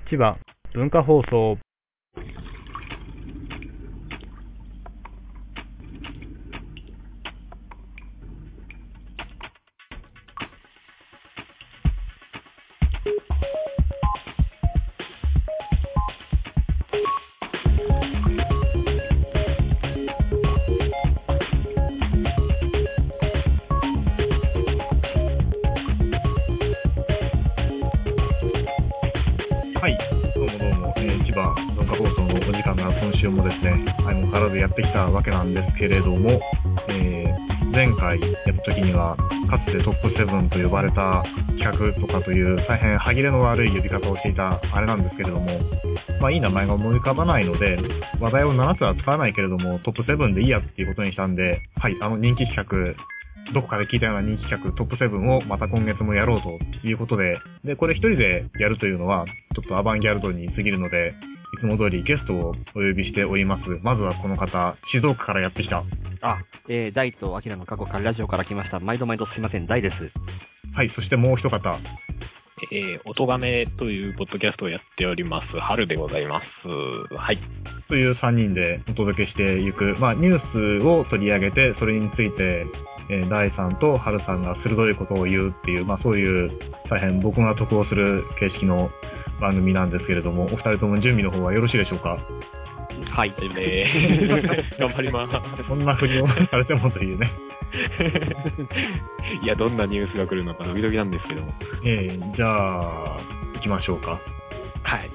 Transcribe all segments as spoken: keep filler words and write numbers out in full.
千葉文化放送。 やってきたわけなんですけれども、えー、前回やった時にはかつてトップセブンと呼ばれた企画とかという大変歯切れの悪い呼び方をしていたあれなんですけれども、まあいい名前が思い浮かばないので話題をななつは使わないけれどもトップセブンでいいやっていうことにしたんで、はい、あの人気企画、どこかで聞いたような人気企画トップセブンをまた今月もやろうということで、でこれ一人でやるというのはちょっとアバンギャルドに過ぎるので、いつも通りゲストをお呼びしております。まずはこの方、静岡からやってきた。 あ、えー、大とアキラの過去からラジオから来ました。毎度毎度すいません、大です。 はい、そしてもう一方。 えー、音亀というポッドキャストをやっております、春でございます。はい。 というさんにんでお届けしていく、まあニュースを取り上げて、それについて、えー、大さんと春さんが鋭いことを言うっていう、まあそういう大変僕が得をする形式の番組なんですけれども、お二人とも準備の方はよろしいでしょうか？ はい、大丈夫でーす。頑張ります。 そんな振りをされてもというね。 いや、どんなニュースが来るのかドキドキなんですけども。 えー、じゃあ、行きましょうか。 はい。はい。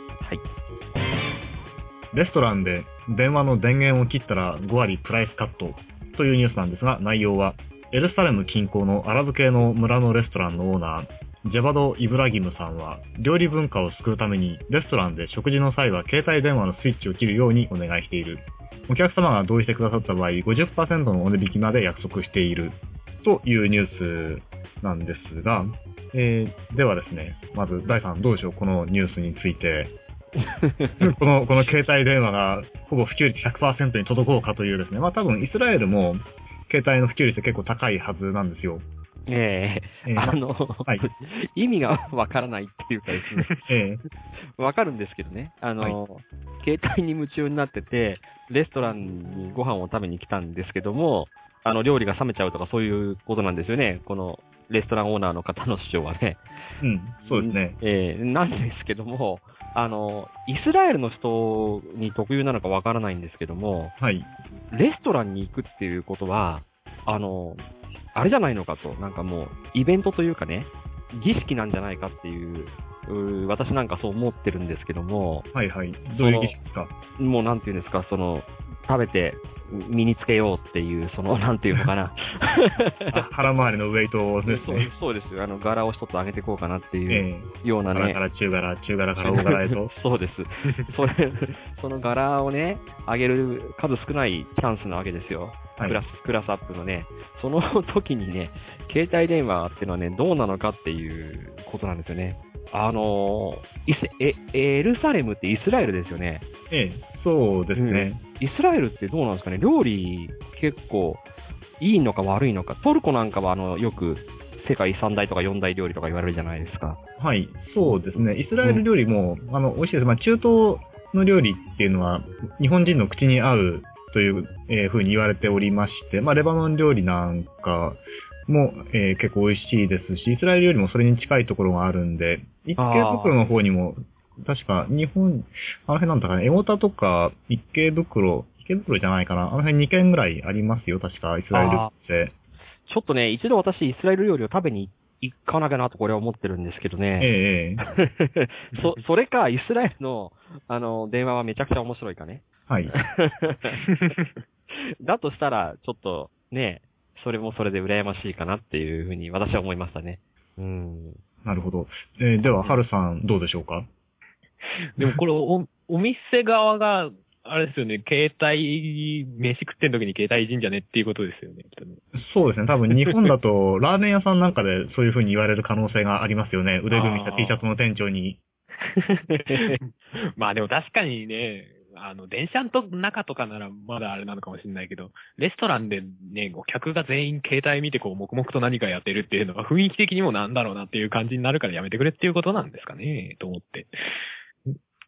レストランで電話の電源を切ったらごわりプライスカットというニュースなんですが、内容は、エルサレム近郊のアラブ系の村のレストランのオーナー、ジェバド・イブラギムさんは、料理文化を救うために、レストランで食事の際は携帯電話のスイッチを切るようにお願いしている。お客様が同意してくださった場合、ごじゅっパーセント のお値引きまで約束している。というニュースなんですが、えー、ではですね、まず、大さんどうでしょう、このニュースについて。この、この携帯電話がほぼ普及率 ひゃくパーセント に届こうかというですね、まあ多分イスラエルも携帯の普及率結構高いはずなんですよ。 ええーえー、あの、はい、意味がわからないっていうかですね、ええ、わかるんですけどね、あの、はい、携帯に夢中になってて、レストランにご飯を食べに来たんですけども、あの、料理が冷めちゃうとかそういうことなんですよね、このレストランオーナーの方の主張はね。 うん、そうですね。 ええー、なんですけども、あの、イスラエルの人に特有なのかわからないんですけども、 はい。 レストランに行くっていうことは、あの、あれじゃないのかと、なんかもう、イベントというかね、儀式なんじゃないかっていう、う私なんかそう思ってるんですけども。 はいはい。どういう儀式ですか？ もうなんていうんですか、その、食べて身につけようっていう、その、なんていうのかな。 腹回りのウェイトですね。 そうですよ。あの、柄を一つ上げていこうかなっていうようなね。 柄から中柄、中柄から大柄へと。 そうです。それ、その柄をね、上げる数少ないチャンスなわけですよ。はい、クラス、クラスアップのね、その時にね、携帯電話っていうのはね、どうなのかっていうことなんですよね。あのー、イスエ、エルサレムってイスラエルですよね。 ええ、そうですね、 うん。イスラエルってどうなんですかね、料理結構いいのか悪いのか。トルコなんかはあの、よく世界さん大とかよん大料理とか言われるじゃないですか。 はい、そうですね。イスラエル料理も、うん、あの、美味しいです。まあ、中東の料理っていうのは、日本人の口に合うという、えー、ふうに言われておりまして、まあ、レバノン料理なんかも、えー、結構美味しいですし、イスラエル料理もそれに近いところがあるんで、一軒袋の方にも、確か日本、あの辺なんだかね、エゴタとか一軒袋、一軒袋じゃないかな、あの辺に軒ぐらいありますよ、確か、イスラエルって。 ちょっとね、一度私、イスラエル料理を食べに行かなきゃなとこれは思ってるんですけどね。 ええ。そ、それか、イスラエルの、あの、電話はめちゃくちゃ面白いかね。 はい。 だとしたら、ちょっと、ね、それもそれで羨ましいかなっていうふうに私は思いましたね。うん。 なるほど。えー、では、ハルさん、どうでしょうか？ でもこれお、お店側が、あれですよね、携帯、飯食ってん時に携帯いじんじゃねっていうことですよね。 そうですね、多分日本だと、ラーメン屋さんなんかでそういう風に言われる可能性がありますよね。腕組みした T シャツの店長に。 まあでも確かにね、あの、電車の中とかならまだあれなのかもしれないけど、レストランでね、お客が全員携帯見てこう、黙々と何かやってるっていうのは雰囲気的にもなんだろうなっていう感じになるからやめてくれっていうことなんですかね、と思って。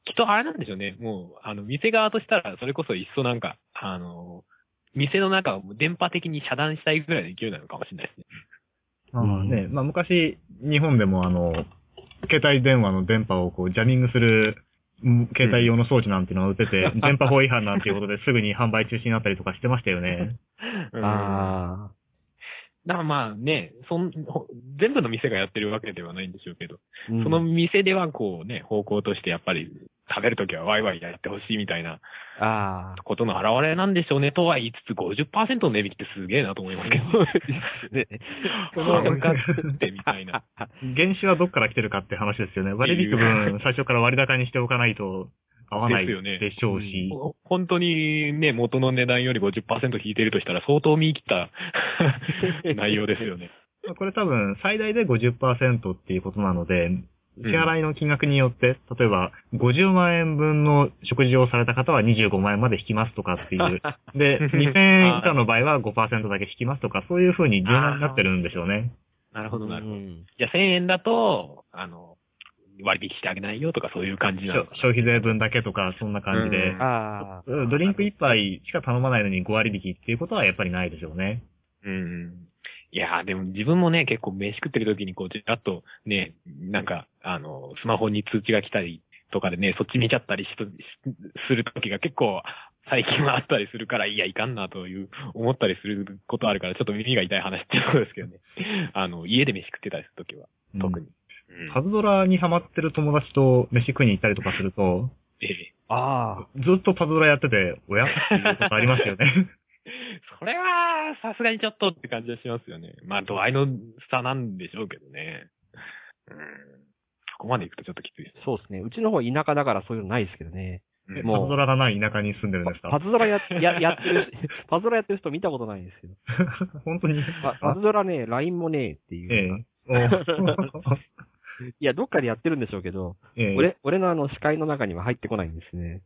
きっとあれなんでしょうね。もう、あの、店側としたら、それこそいっそなんか、あの、店の中を電波的に遮断したいぐらいの勢いなのかもしれないですね。 ああね、まあ昔、日本でもあの、携帯電話の電波をこう、ジャミングする、携帯用の装置なんていうのが売ってて、うん、電波法違反なんていうことですぐに販売中止になったりとかしてましたよね。 うん、ああ。 だからまあね、そん、全部の店がやってるわけではないんでしょうけど、うん、その店ではこうね、方向としてやっぱり食べるときはワイワイやってほしいみたいな、ああ。ことの表れなんでしょうね、とは言いつつ ごじゅっパーセント の値引きってすげえなと思いますけど。ね。 その、ってみたいな。原資はどっから来てるかって話ですよね。割引分最初から割高にしておかないと、合わないでしょうし、 うん。本当にね、元の値段より ごじゅっパーセント 引いてるとしたら相当見切った内容ですよね。 これ多分最大で ごじゅっパーセント っていうことなので、支払いの金額によって、うん、例えばごじゅうまんえん分の食事をされた方はにじゅうごまんえんまで引きますとかっていう。で、にせんえん以下の場合は ごパーセント だけ引きますとか、そういう風に柔軟になってるんでしょうね。 なるほどなるほど。じゃあせんえんだと、あの、割引してあげないよとかそういう感じなのかな。 消費税分だけとかそんな感じで、うん、あドリンク一杯しか頼まないのにご割引っていうことはやっぱりないでしょうね。 うん。いやーでも自分もね結構飯食ってる時にこうちらっとね、なんかあのスマホに通知が来たりとかでね、そっち見ちゃったりしする時が結構最近はあったりするから、いやいかんなという思ったりすることあるからちょっと耳が痛い話っていうことですけどね。あの家で飯食ってたりする時は特に。うんパズドラにハマってる友達と飯食いに行ったりとかすると、 ええ、 ああ、ずっとパズドラやってて、おやっていうことありますよね。 それは、さすがにちょっとって感じはしますよね。まあ、度合いの差なんでしょうけどね。うん。そこまで行くとちょっときついです。 そうですね。うちの方田舎だからそういうのないですけどね。 うん、もうパズドラがない田舎に住んでるんですか？ パズドラや、や、やってる、パズドラやってる人見たことないんですけど。 本当にパ, パズドラね、ライン もねえっていう。ええ。いや、どっかでやってるんでしょうけど、ええ、俺、俺のあの視界の中には入ってこないんですね。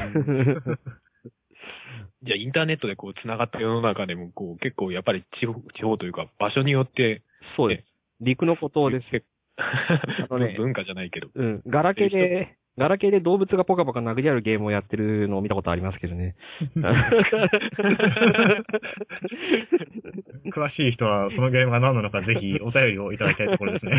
じゃあインターネットでこう繋がった世の中でもこう結構やっぱり地方、地方というか場所によって、 そうです。陸のことです。 あのね、文化じゃないけど。 うん。ガラケーで、ガラケーで動物がポカポカ殴り合うゲームをやってるのを見たことありますけどね。 詳しい人はそのゲームが何なのかぜひお便りをいただきたいところですね。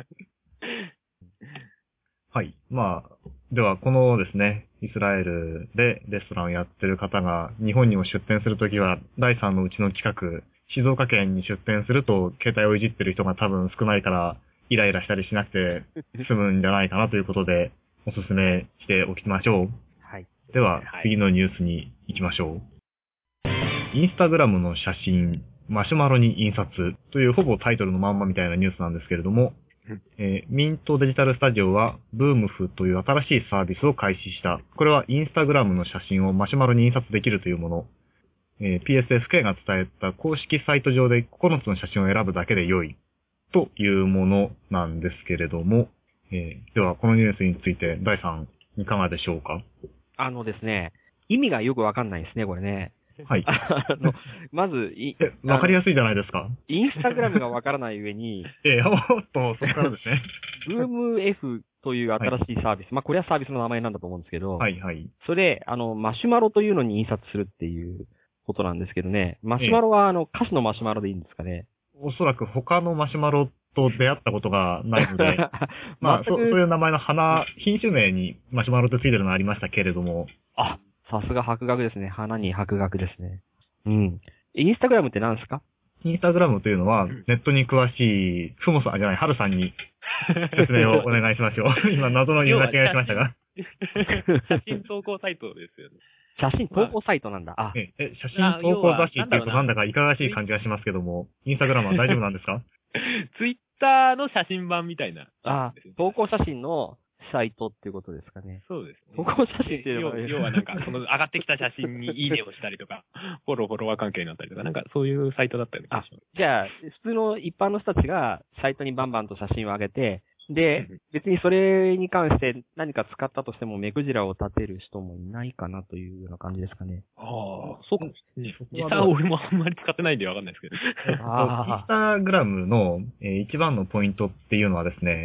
はい。まあ、ではこのですね、イスラエルでレストランをやってる方が日本にも出店するときはだいさんのうちの近く、静岡県に出店すると携帯をいじってる人が多分少ないからイライラしたりしなくて済むんじゃないかなということでおすすめしておきましょう。 はい。 では、次のニュースに行きましょう。インスタグラムの写真、マシュマロに印刷というほぼタイトルのまんまみたいなニュースなんですけれども、えー、ミントデジタルスタジオはブームフという新しいサービスを開始した。これはインスタグラムの写真をマシュマロに印刷できるというもの。えー、ピーエスエフケー が伝えた公式サイト上でここのつの写真を選ぶだけで良いというものなんですけれども、えー、ではこのニュースについてだいさんいかがでしょうか？ あのですね、意味がよくわかんないですね、これね。 はい。 あの、まず、い、 わかりやすいじゃないですか。 インスタグラムがわからない上に、 ええ、おっと、そこからですね。 ブーム F という新しいサービス。はい、まあ、これはサービスの名前なんだと思うんですけど、 はいはい。 それで、あの、マシュマロというのに印刷するっていうことなんですけどね。マシュマロは、あの、歌詞のマシュマロでいいんですかね。 おそらく他のマシュマロと出会ったことがないので、まあそ、そういう名前の花、品種名にマシュマロってついてるのありましたけれども。 あ、さすが博学ですね。花に博学ですね。うん。インスタグラムって何ですか？ インスタグラムというのは、ネットに詳しい、ふもさんじゃない、はるさんに説明をお願いしましょう。今、謎の言い間違いしましたが。 写真投稿サイトですよね。 写真投稿サイトなんだ。あ、 え、え写真投稿雑誌っていうとなんだかいかがわしい感じがしますけども、インスタグラムは大丈夫なんですか？ ツイッターの写真版みたいな。 あ、投稿写真のサイトっていうことですかね。 そうですね。 投稿写真っていうのは、 要はなんか、その上がってきた写真にいいねをしたりとか、フォロー、フォロワー関係になったりとか、なんかそういうサイトだったような気がします。 じゃあ、普通の一般の人たちがサイトにバンバンと写真を上げて、で、別にそれに関して何か使ったとしても目くじらを立てる人もいないかなというような感じですかね。 ああ、そうかもしれない。実際は俺もあんまり使ってないんでわかんないですけど。 インスタグラムの、えー、一番のポイントっていうのはですね、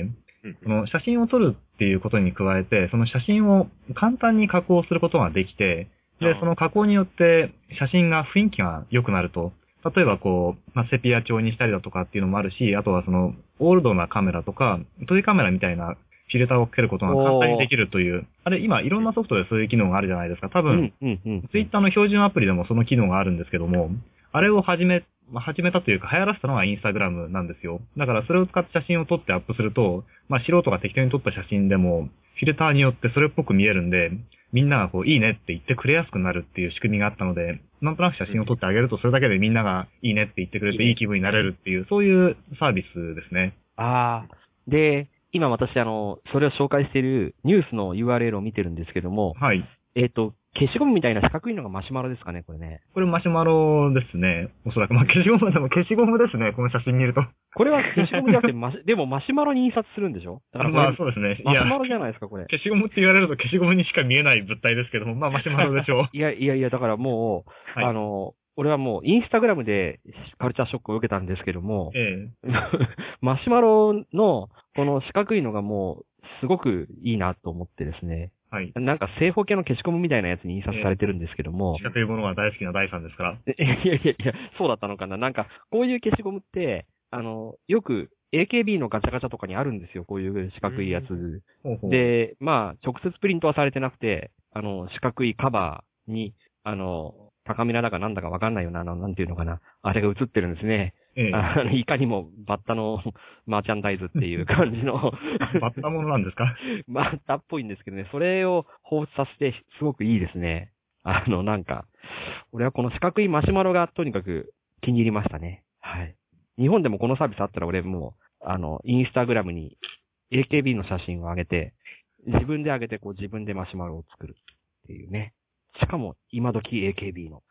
その写真を撮るっていうことに加えて、その写真を簡単に加工することができて、で、その加工によって写真が雰囲気が良くなると。例えばこう、まあ、セピア調にしたりだとかっていうのもあるし、あとはその、オールドなカメラとか、トイカメラみたいなフィルターをかけることが簡単にできるという、あれ今いろんなソフトでそういう機能があるじゃないですか。多分、 うんうんうん、 ツイッターの標準アプリでもその機能があるんですけども、あれを始め、まあ、始めたというか流行らせたのがインスタグラムなんですよ。だからそれを使って写真を撮ってアップすると、まあ素人が適当に撮った写真でも、フィルターによってそれっぽく見えるんで、みんながこういいねって言ってくれやすくなるっていう仕組みがあったので、なんとなく写真を撮ってあげるとそれだけでみんながいいねって言ってくれていい気分になれるっていう、そういうサービスですね。 ああ。で、今私あの、それを紹介しているニュースの ユーアールエルを見てるんですけども、 はい。 えっと、消しゴムみたいな四角いのがマシュマロですかね、これね。 これマシュマロですね。おそらく。まあ、消しゴムでも消しゴムですね、この写真見ると。 これは消しゴムじゃなくて、マシ、でもマシュマロに印刷するんでしょ？だからまあそうですね。 マシュマロじゃないですか、これ。 消しゴムって言われると消しゴムにしか見えない物体ですけども、まあマシュマロでしょう。 いやいやいや、だからもう、はい、あの、俺はもうインスタグラムでカルチャーショックを受けたんですけども、ええ、マシュマロのこの四角いのがもうすごくいいなと思ってですね。はい。なんか正方形の消しゴムみたいなやつに印刷されてるんですけども。 四角いものが大好きな第三ですから。 いやいやいや、そうだったのかな。なんか、こういう消しゴムって、あの、よく エーケービー のガチャガチャとかにあるんですよ。こういう四角いやつ。ほうほうで、まあ、直接プリントはされてなくて、あの、四角いカバーに、あの、高ミラだかなんだかわかんないよな、あの、なんていうのかな。あれが映ってるんですね。ええ、あのいかにもバッタのマーチャンダイズっていう感じのバッタものなんですか？ バッタっぽいんですけどね、それを放出させてすごくいいですね。あの、なんか、俺はこの四角いマシュマロがとにかく気に入りましたね。はい。日本でもこのサービスあったら俺もう、あの、インスタグラムに エーケービー の写真を上げて、自分で上げてこう自分でマシュマロを作るっていうね。しかも今時 エーケービー の。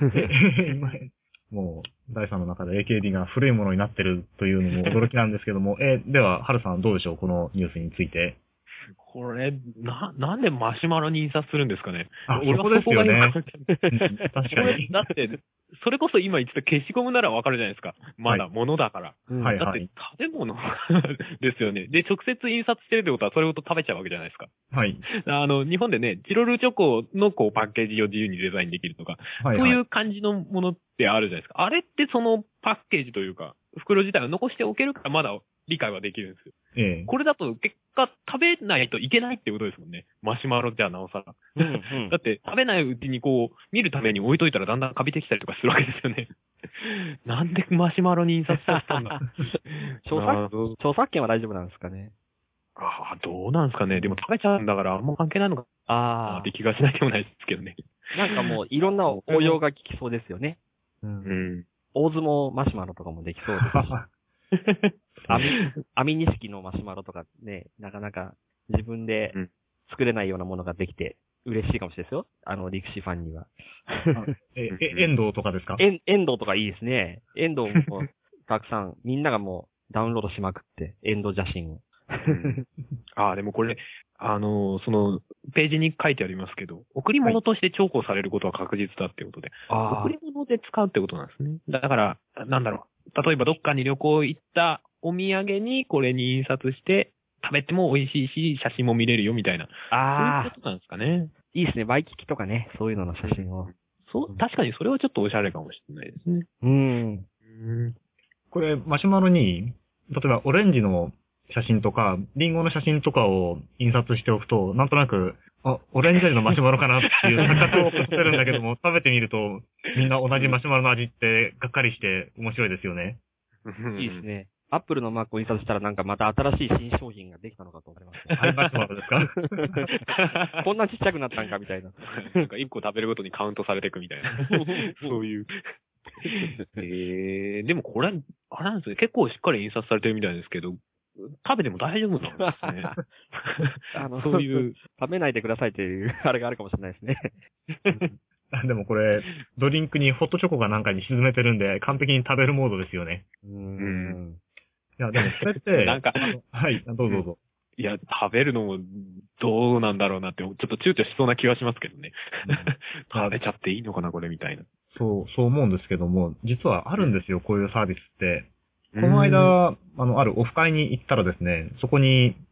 もう、第三の中で エーケービー が古いものになってるというのも驚きなんですけども、えー、では、ハルさんどうでしょう、このニュースについて。 これ、な、なんでマシュマロに印刷するんですかね。 あ、そこですよね。 確かに。だって、それこそ今言ってた消しゴムならわかるじゃないですか。まだ物だから。はい、だって食べ物ですよね。で、直接印刷してるってことはそれごと食べちゃうわけじゃないですか。はい。あの、日本でね、チロルチョコのこうパッケージを自由にデザインできるとか、はいはい、そういう感じのものってあるじゃないですか。あれってそのパッケージというか、袋自体を残しておけるからまだ理解はできるんですよ。ええ、これだと結果食べないといけないってことですもんね。マシュマロじゃなおさら。うんうん、だって食べないうちにこう見るために置いといたらだんだんカビてきたりとかするわけですよね。なんでマシュマロに印刷させたんだ著作著作権は大丈夫なんですかね。 ああ、どうなんですかね。でも食べちゃうんだからあんま関係ないのかああって気がしないでもないですけどね。 なんかもういろんな応用が効きそうですよね。うん。うん、大相撲マシュマロとかもできそうですし。網、網錦のマシュマロとかね、なかなか自分で作れないようなものができて嬉しいかもしれないですよ。あの、力士ファンには。 え、え、遠藤とかですか？ 遠、遠藤とかいいですね。遠藤もたくさん、みんながもうダウンロードしまくって、遠藤写真を。 ああ、でもこれ、あの、その、ページに書いてありますけど、贈り物として重宝されることは確実だってことで、はい、贈り物で使うってことなんですね。だから、なんだろう。例えばどっかに旅行行ったお土産にこれに印刷して食べても美味しいし、写真も見れるよみたいな。ああ。そういうことなんですかね。 いいですね。ワイキキとかね、そういうのの写真を。 そう、確かにそれはちょっとおしゃれかもしれないですね。 うん。 うん、これ、マシュマロに、例えばオレンジの写真とか、リンゴの写真とかを印刷しておくと、なんとなく、あ、オレンジ味のマシュマロかなっていう錯覚を起こせるんだけども、食べてみると、みんな同じマシュマロの味って、がっかりして面白いですよね。 いいですね。アップルのマークを印刷したらなんかまた新しい新商品ができたのかと思います、ね。 ハイマシュマロですか？ こんなちっちゃくなったんかみたいな。 なんか一個食べるごとにカウントされていくみたいな。そういう。えー、でもこれ、あれなんですね。結構しっかり印刷されてるみたいですけど、食べても大丈夫なんですね。 あの、そういう、食べないでくださいっていう、あれがあるかもしれないですね。 でもこれ、ドリンクにホットチョコがなんかに沈めてるんで、完璧に食べるモードですよね。うん。いや、でもこれって、 なんか、 はい、どうぞどうぞ。 いや、食べるのもどうなんだろうなって、ちょっと躊躇しそうな気がしますけどね。うん、食べちゃっていいのかな、これみたいな。 そう、そう思うんですけども、実はあるんですよ、こういうサービスって。この間、あの、あるオフ会に行ったらですね、そこに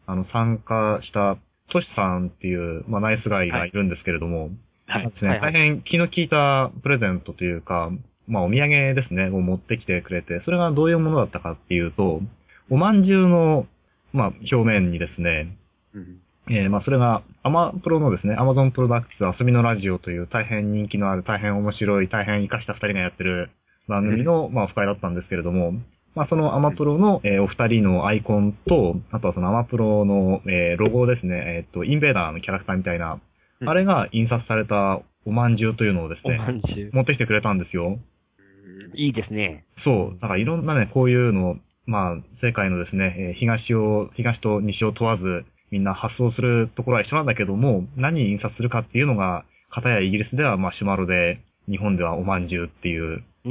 あの、参加したトシさんっていう、まあ、ナイスガイがいるんですけれども、はい。ですね、大変気の利いたプレゼントというか、まあ、お土産ですね、を持ってきてくれて、それがどういうものだったかっていうと、おまんじゅうの、まあ、表面にですね、うんえー、まあ、それが、アマプロのですね、アマゾンプロダクツ遊びのラジオという大変人気のある、大変面白い、大変活かした二人がやってる番組の、まあ、オフ会だったんですけれども、まあ、そのアマプロの、えー、お二人のアイコンと、あとはそのアマプロの、えー、ロゴですね、えっと、インベーダーのキャラクターみたいな、うん、あれが印刷されたおまんじゅうというのをですね、おまんじゅう持ってきてくれたんですよ。 いいですね。 そう。だからいろんなね、こういうの、まあ、世界のですね、えー、東を、東と西を問わず、みんな発送するところは一緒なんだけども、何に印刷するかっていうのが、片やイギリスではマシュマロで、日本ではおまんじゅうっていう。うん。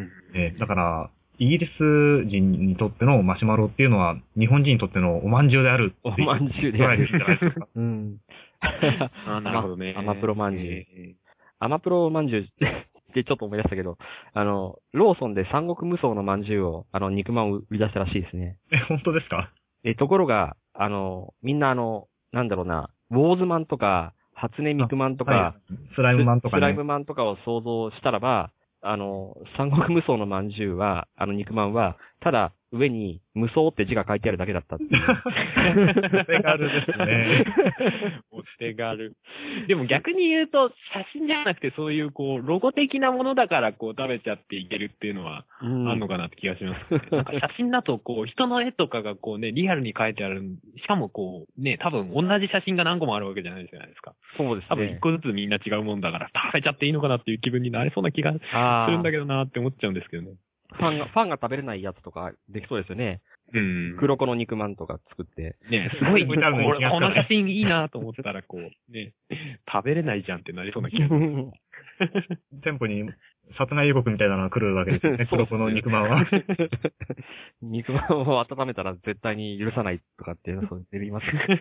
えー、だから、イギリス人にとってのマシュマロっていうのは、日本人にとってのおまんじゅうであるっていう。 おまんじゅうである。 じゃないですか。 うん。 あ、なるほどね。 アマプロまんじゅう。えー、アマプロまんじゅうってちょっと思い出したけど、あの、ローソンで三国無双のまんじゅうを、あの、肉まんを売り出したらしいですね。 え、本当ですか？ え、ところが、あの、みんなあの、なんだろうな、ウォーズマンとか、初音ミクマンとか、はい、 スライムマンとかね。 スライムマンとかを想像したらば、あの、三国無双のまんじゅうは、あの肉まんは、ただ上に無双って字が書いてあるだけだったっていう。 お手軽ですね。 お手軽。でも逆に言うと、写真じゃなくてそういうこう、ロゴ的なものだからこう食べちゃっていけるっていうのは、あんのかなって気がします、ね。なんか写真だとこう、人の絵とかがこうね、リアルに描いてある、しかもこう、ね、多分同じ写真が何個もあるわけじゃないじゃないですか。 そうですね。 多分一個ずつみんな違うもんだから、食べちゃっていいのかなっていう気分になれそうな気がするんだけどなって思っちゃうんですけどね。 ファンが、ファンが食べれないやつとかできそうですよね。 うん。 黒子の肉まんとか作って。 ねすごい、この写真いいなと思ったら、こう、ね、食べれないじゃんってなりそうな気がする。 店舗に殺害予告みたいなのが来るわけですよね、黒子の肉まんは。 肉まんを温めたら絶対に許さないとかっていうのを出ています。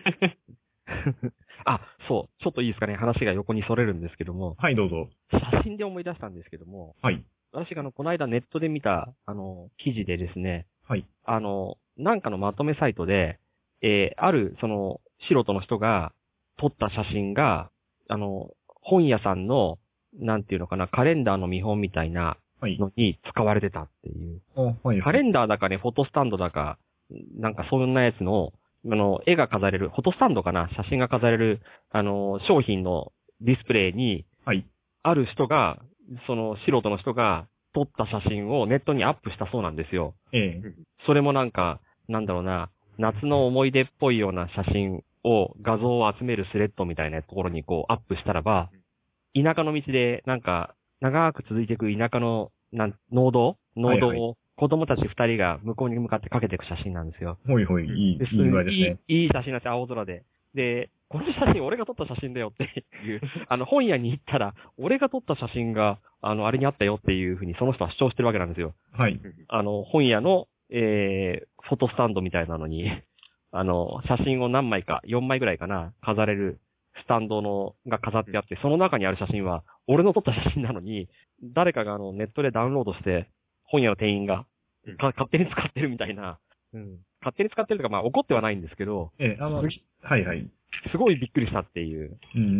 あ、そう、ちょっといいですかね、話が横にそれるんですけども。 はい、どうぞ。 写真で思い出したんですけども。 はい。 私があの、この間ネットで見た、あの、記事でですね、 はい。 あの、なんかのまとめサイトで、えー、ある、その、素人の人が撮った写真が、あの、本屋さんの、なんていうのかな、カレンダーの見本みたいなのに使われてたっていう。 はいはい、 カレンダーだかね、フォトスタンドだか、なんかそんなやつの、あの、絵が飾れる、フォトスタンドかな、写真が飾れる、あの、商品のディスプレイに、 はい。 ある人が、その素人の人が撮った写真をネットにアップしたそうなんですよ。 ええ。 それもなんか、なんだろうな、夏の思い出っぽいような写真を、画像を集めるスレッドみたいなところにこうアップしたらば、田舎の道でなんか、長く続いていく田舎の、なん、農道農道を子供たち二人が向こうに向かってかけていく写真なんですよ。 ほいほい、いい、いい具合ですね。 いい、いい写真なんですよ、青空で。で、この写真俺が撮った写真だよっていう、あの本屋に行ったら、俺が撮った写真が、あの、あれにあったよっていうふうにその人は主張してるわけなんですよ。 はい。 あの、本屋の、えー、フォトスタンドみたいなのに、あの、写真を何枚か、よんまいぐらいかな、飾れるスタンドの、が飾ってあって、その中にある写真は、俺の撮った写真なのに、誰かがあの、ネットでダウンロードして、本屋の店員が、か勝手に使ってるみたいな、うん。勝手に使ってるとか、まあ怒ってはないんですけど、 ええ、あの、はいはい。 すごいびっくりしたっていう。 うんうんうん。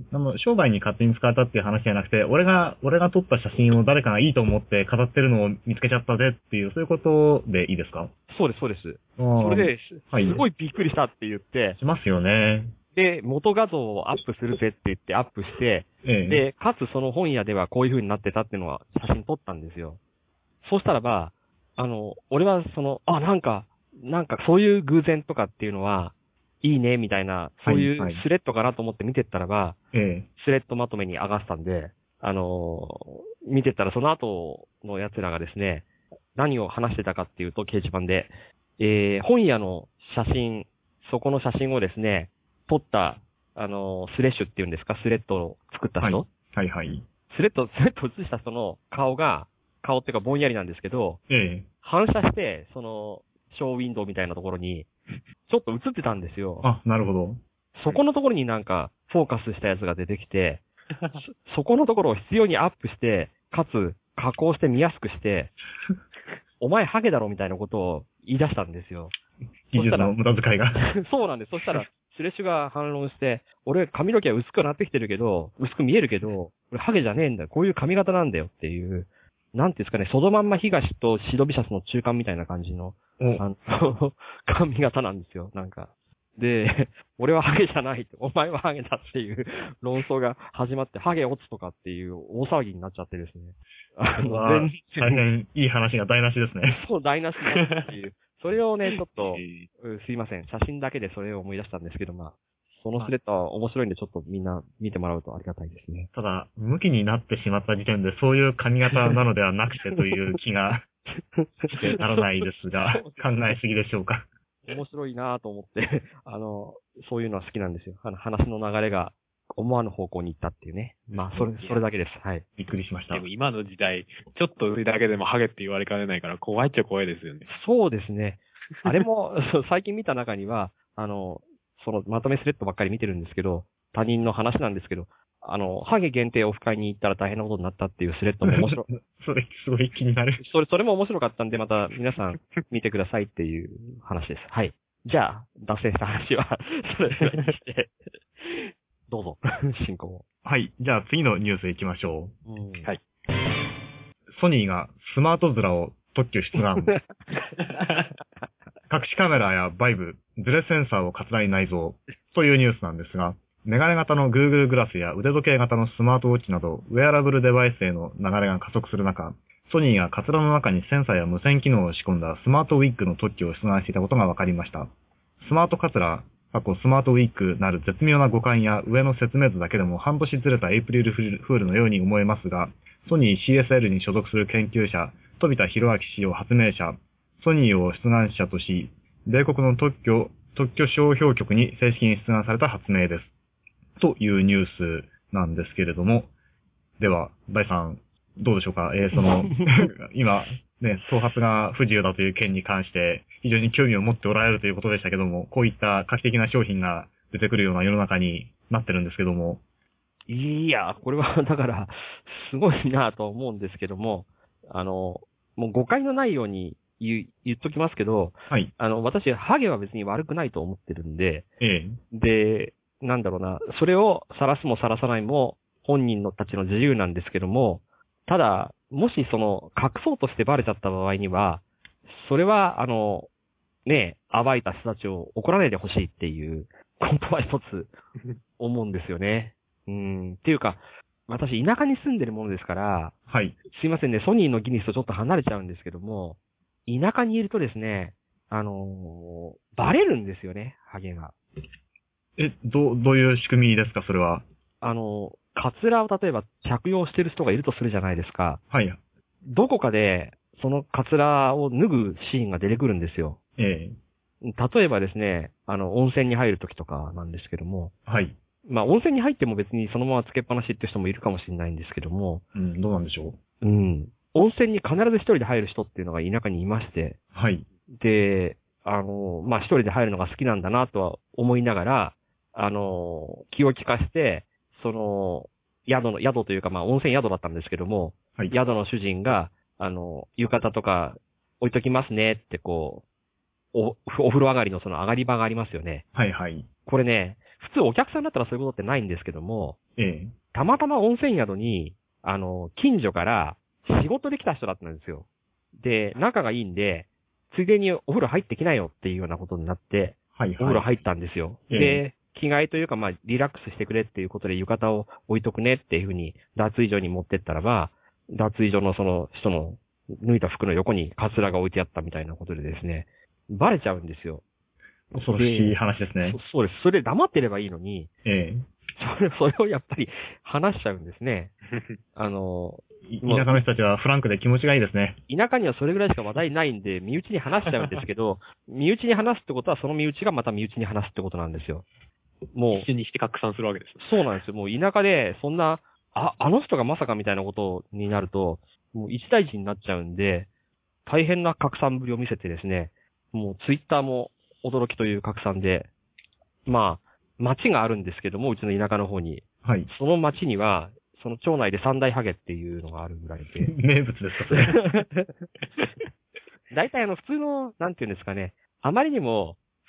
あの、商売に勝手に使ったっていう話じゃなくて、俺が、俺が撮った写真を誰かがいいと思って飾ってるのを見つけちゃったぜっていう、そういうことでいいですか？ そうです、そうです。それで、はい、すごいびっくりしたって言って、 しますよね。 で、元画像をアップするぜって言ってアップして、ええ、で、かつその本屋ではこういう風になってたっていうのは写真撮ったんですよ。そうしたらば、あの、俺はその、あ、なんか、なんかそういう偶然とかっていうのは、いいね、みたいな、そういうスレッドかなと思って見てったらば、 はいはい、 スレッドまとめに上がってたんで、あのー、見てったらその後の奴らがですね、何を話してたかっていうと、掲示板で、えー、本屋の写真、そこの写真をですね、撮った、あのー、スレッシュっていうんですか、スレッドを作った人、 はい、はいはい。 スレッド、スレッドを写した人の顔が、顔っていうかぼんやりなんですけど、 ええ、 反射して、その、ショーウィンドウみたいなところに、ちょっと映ってたんですよ。 あ、なるほど。 そこのところになんか、フォーカスしたやつが出てきて、そ, そこのところを必要にアップして、かつ、加工して見やすくして、お前ハゲだろみたいなことを言い出したんですよ。 技術の無駄遣いが。 そうなんです。そしたら、シュレッシュが反論して、俺髪の毛は薄くなってきてるけど、薄く見えるけど、俺ハゲじゃねえんだよ。こういう髪型なんだよっていう、なんていうんですかね、ソドマンマ東とシドビシャスの中間みたいな感じの、あの髪型なんですよ、なんか。で、俺はハゲじゃない、お前はハゲだっていう論争が始まって、ハゲ落ちとかっていう大騒ぎになっちゃってですね。 あの、大変いい話が台無しですね。 そう、台無しだっていう。それをね、ちょっと、すいません、写真だけでそれを思い出したんですけど、まあ、そのスレッドは面白いんで、ちょっとみんな見てもらうとありがたいですね。 ただ、向きになってしまった時点で、そういう髪型なのではなくてという気がしてならないですが、考えすぎでしょうか。 面白いなぁと思って、あの、そういうのは好きなんですよ。あの、話の流れが思わぬ方向に行ったっていうね。まあ、それ、それだけです。はい。 びっくりしました。 でも今の時代、ちょっと薄いだけでもハゲって言われかねないから、怖いっちゃ怖いですよね。 そうですね。あれも、最近見た中には、あの、そのまとめスレッドばっかり見てるんですけど、他人の話なんですけど、あの、ハゲ限定オフ会に行ったら大変なことになったっていうスレッドも面白い。 それ、すごい気になる。 それ、それも面白かったんで、また皆さん見てくださいっていう話です。はい。じゃあ、脱線した話は、それでにして、どうぞ、進行を。 はい。じゃあ次のニュース行きましょう。うん、 はい。ソニーがスマートズラを特許出願。隠しカメラやバイブ、ズレセンサーを割愛内蔵というニュースなんですが、メガネ型の Google グラスや腕時計型のスマートウォッチなど、ウェアラブルデバイスへの流れが加速する中、ソニーがカツラの中にセンサーや無線機能を仕込んだスマートウィッグの特許を出願していたことが分かりました。スマートカツラ、過去スマートウィッグなる絶妙な語感や上の説明図だけでも半年ずれたエイプリルフールのように思えますが、ソニー シーエスエル に所属する研究者、飛田博明氏を発明者、ソニーを出願者とし、米国の特許、特許商標局に正式に出願された発明です。というニュースなんですけれども、では、バイさん、どうでしょうか。えー、その、今、ね、頭髪が不自由だという件に関して、非常に興味を持っておられるということでしたけども、こういった画期的な商品が出てくるような世の中になってるんですけども。 いや、これは、だから、すごいなと思うんですけども、あの、もう誤解のないように言, 言っときますけど、 はい。 あの、私、ハゲは別に悪くないと思ってるんで、 ええ。 で、なんだろうな、それを晒すも晒さないも本人のたちの自由なんですけども、ただ、もしその、隠そうとしてバレちゃった場合には、それは、あの、ね、暴いた人たちを怒らないでほしいっていうことは一つ思うんですよね。うん、っていうか、私、田舎に住んでるものですから、 はい。 すいませんね、ソニーのギネスとちょっと離れちゃうんですけども、田舎にいるとですね、あのー、バレるんですよね、ハゲが。 え、ど、どういう仕組みですか、それは。 あの、カツラを例えば着用してる人がいるとするじゃないですか。 はい。 どこかで、そのカツラを脱ぐシーンが出てくるんですよ。 ええ。例えばですね、あの、温泉に入るときとかなんですけども。 はい。 まあ、温泉に入っても別にそのままつけっぱなしって人もいるかもしれないんですけども。 うん、どうなんでしょう。うん。温泉に必ず一人で入る人っていうのが田舎にいまして。 はい。 で、あの、まあ、一人で入るのが好きなんだなとは思いながら、あの、気を利かして、その、宿の、宿というか、まあ、温泉宿だったんですけども、 はい、 宿の主人が、あの、浴衣とか置いときますねってこう、お、お風呂上がりのその上がり場がありますよね。 はいはい。 これね、普通お客さんだったらそういうことってないんですけども、 ええ。 たまたま温泉宿に、あの、近所から仕事で来た人だったんですよ。で、仲がいいんで、ついでにお風呂入ってきなよっていうようなことになって、 はいはい。 お風呂入ったんですよ。 ええ、 で、着替えというか、まあ、リラックスしてくれっていうことで浴衣を置いとくねっていうふうに脱衣所に持ってったらば、脱衣所のその人の脱いだ服の横にカツラが置いてあったみたいなことでですね、バレちゃうんですよ。 恐ろしい話ですね。 そ, そうです。それで黙ってればいいのに、 ええ。 それ、それをやっぱり話しちゃうんですね。あの、 田舎の人たちはフランクで気持ちがいいですね。 田舎にはそれぐらいしか話題ないんで、身内に話しちゃうんですけど、身内に話すってことはその身内がまた身内に話すってことなんですよ。もう。 一緒にして拡散するわけです。 そうなんですよ。もう田舎で、そんな、あ、あの人がまさかみたいなことになると、もう一大事になっちゃうんで、大変な拡散ぶりを見せてですね、もうツイッターも驚きという拡散で、まあ、町があるんですけども、うちの田舎の方に。 はい。 その町には、その町内で三大ハゲっていうのがあるぐらいで。 名物ですか、それ。 大体あの、普通の、なんていうんですかね、あまりにも、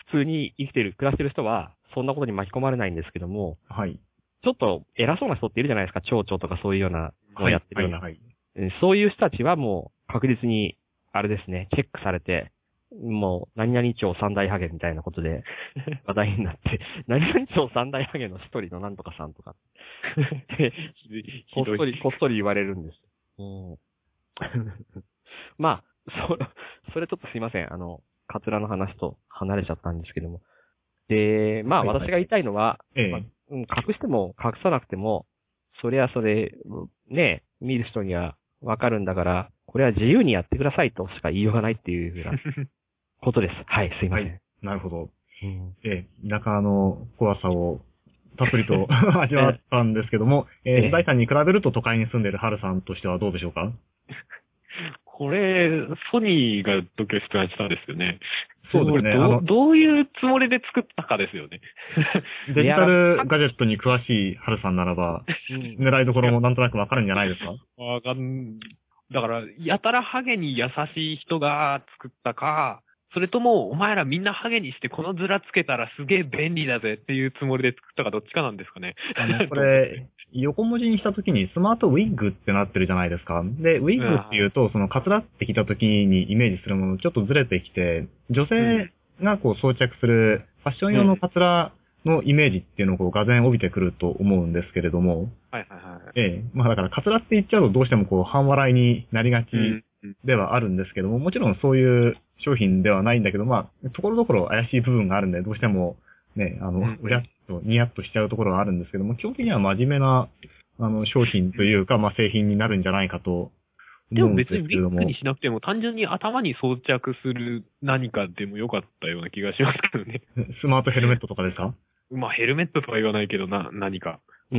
普通に生きてる、暮らしてる人は、そんなことに巻き込まれないんですけども、 はい。 ちょっと偉そうな人っているじゃないですか、町長とかそういうようなのをやってるような。 はいはいはい、そういう人たちはもう確実に、あれですね、チェックされて、もう、何々町三大ハゲみたいなことで話題になって、何々町三大ハゲの一人のなんとかさんとかで、こっそり、こっそり言われるんです。うんまあ、そ、それちょっとすいません。あの、カツラの話と離れちゃったんですけども。で、まあ、 はいはい私が言いたいのは、 ええまあうん、隠しても隠さなくても、それはそれ、ね、見る人にはわかるんだから、これは自由にやってくださいとしか言いようがないっていうふうなことです。はい、すいません。はい、 なるほど。 うん、 ええ、田舎の怖さをたっぷりと味わったんですけども、えー、大さんに比べると都会に住んでいるハルさんとしてはどうでしょうか？ これ、ソニーがドキュ出演したんですよね。 そうですね。 ど, あのどういうつもりで作ったかですよね。 デジタルガジェットに詳しいハルさんならば、狙いどころもなんとなくわかるんじゃないですか？ わかん、だから、やたらハゲに優しい人が作ったか、それとも、お前らみんなハゲにしてこのズラつけたらすげえ便利だぜっていうつもりで作ったかどっちかなんですかね。 あの、これ、横文字にしたときにスマートウィッグってなってるじゃないですか。で、ウィッグっていうと、そのカツラってきたときにイメージするものちょっとずれてきて、女性がこう装着するファッション用のカツラのイメージっていうのをこう、がぜん帯びてくると思うんですけれども。 はいはいはい。 ええ。まあだからカツラって言っちゃうとどうしてもこう、半笑いになりがちではあるんですけども、もちろんそういう商品ではないんだけど、まあ、ところどころ怪しい部分があるんで、どうしてもね、あの、うやっと、ニヤッとしちゃうところがあるんですけども、基本的には真面目な、あの、商品というか、まあ、製品になるんじゃないかと思うんですけれども。 でも別にウィッグにしなくても、単純に頭に装着する何かでもよかったような気がしますけどね。 スマートヘルメットとかですか？ まあ、ヘルメットとは言わないけど、な、何か。 うん、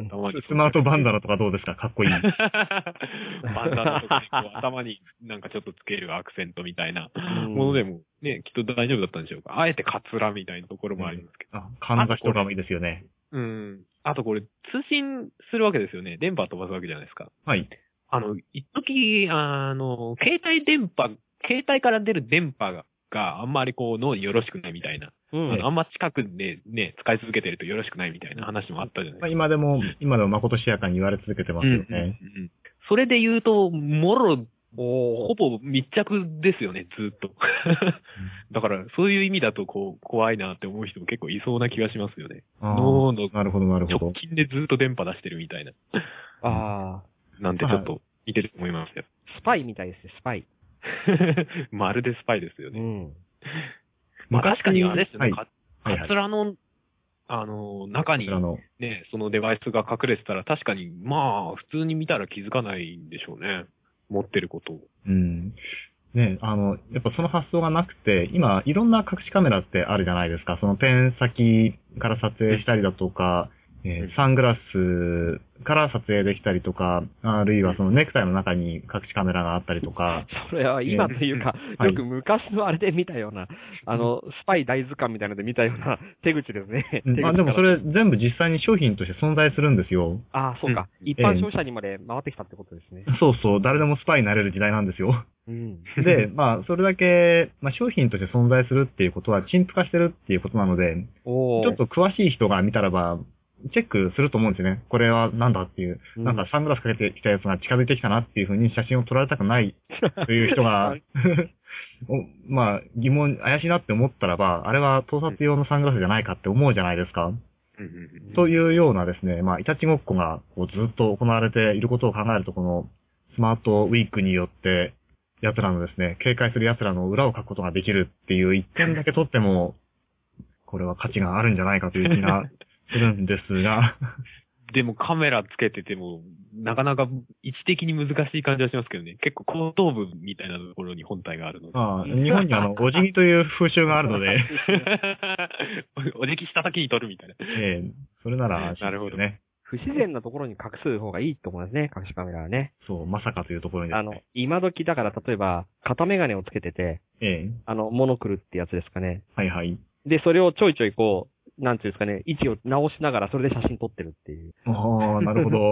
スマートバンダナとかどうですか？かっこいい。 バンダナとか、こう頭になんかちょっとつけるアクセントみたいなものでもね、きっと大丈夫だったんでしょうか。あえてカツラみたいなところもありますけど。 うん、あ、かんざしとかもいいですよね。 うん。あとこれ、通信するわけですよね。電波飛ばすわけじゃないですか。 はい。 あの、一時、あの、携帯電波、携帯から出る電波が、があんまりこう脳によろしくないみたいな。うん、あの、あんま近くでね、使い続けてるとよろしくないみたいな話もあったじゃないですか。 今でも、今でも誠しやかに言われ続けてますよね。うんうんうん、 それで言うと、もろ、ほぼ密着ですよね、ずっと。だから、そういう意味だと、こう、怖いなって思う人も結構いそうな気がしますよね。脳の、 なるほど、なるほど。 直近でずっと電波出してるみたいな。 ああ。 なんてちょっと似てると思いますよ。 スパイみたいですね、スパイ。 まるでスパイですよね。 うん。 まあ確かにあれですよね、 はい、 カツラの、あの、中に、ね、そのデバイスが隠れてたら確かに、まあ、普通に見たら気づかないんでしょうね。持ってることを。 うん。ね、あの、やっぱその発想がなくて、今、いろんな隠しカメラってあるじゃないですか。そのペン先から撮影したりだとか、えー、サングラスから撮影できたりとか、あるいはそのネクタイの中に隠しカメラがあったりとか。 それは今というか、えー、よく昔のあれで見たような、はい、あの、スパイ大図鑑みたいなので見たような手口ですね。 あ、でもそれ全部実際に商品として存在するんですよ。 ああ、そうか、うん。一般消費者にまで回ってきたってことですね。 えー、そうそう、誰でもスパイになれる時代なんですよ。 うん、 で、まあ、それだけ、まあ、商品として存在するっていうことは陳腐化してるっていうことなので、 おちょっと詳しい人が見たらば、チェックすると思うんですよね。これはなんだっていう。うん、なんかサングラスかけてきたやつが近づいてきたなっていう風に写真を撮られたくないという人が、まあ疑問、怪しいなって思ったらば、あれは盗撮用のサングラスじゃないかって思うじゃないですか。 うん、 というようなですね、まあいたちごっこがこうずっと行われていることを考えると、このスマートウィークによって、奴らのですね、警戒する奴らの裏を書くことができるっていう一点だけ取っても、これは価値があるんじゃないかという気がするんですが。 でもカメラつけてても、なかなか位置的に難しい感じはしますけどね。結構後頭部みたいなところに本体があるので。 ああ、日本にあの、お辞儀という風習があるので。 お辞儀した時に撮るみたいな。 ええ、それなら安心ですよね。なるほどね。 不自然なところに隠す方がいいと思いますね、隠しカメラはね。 そう、まさかというところにですね。 あの、今時だから例えば、片メガネをつけてて、 ええ。 あの、モノクルってやつですかね。 はいはい。 で、それをちょいちょいこう、なんていうんですかね、位置を直しながらそれで写真撮ってるっていう。 ああ、なるほど。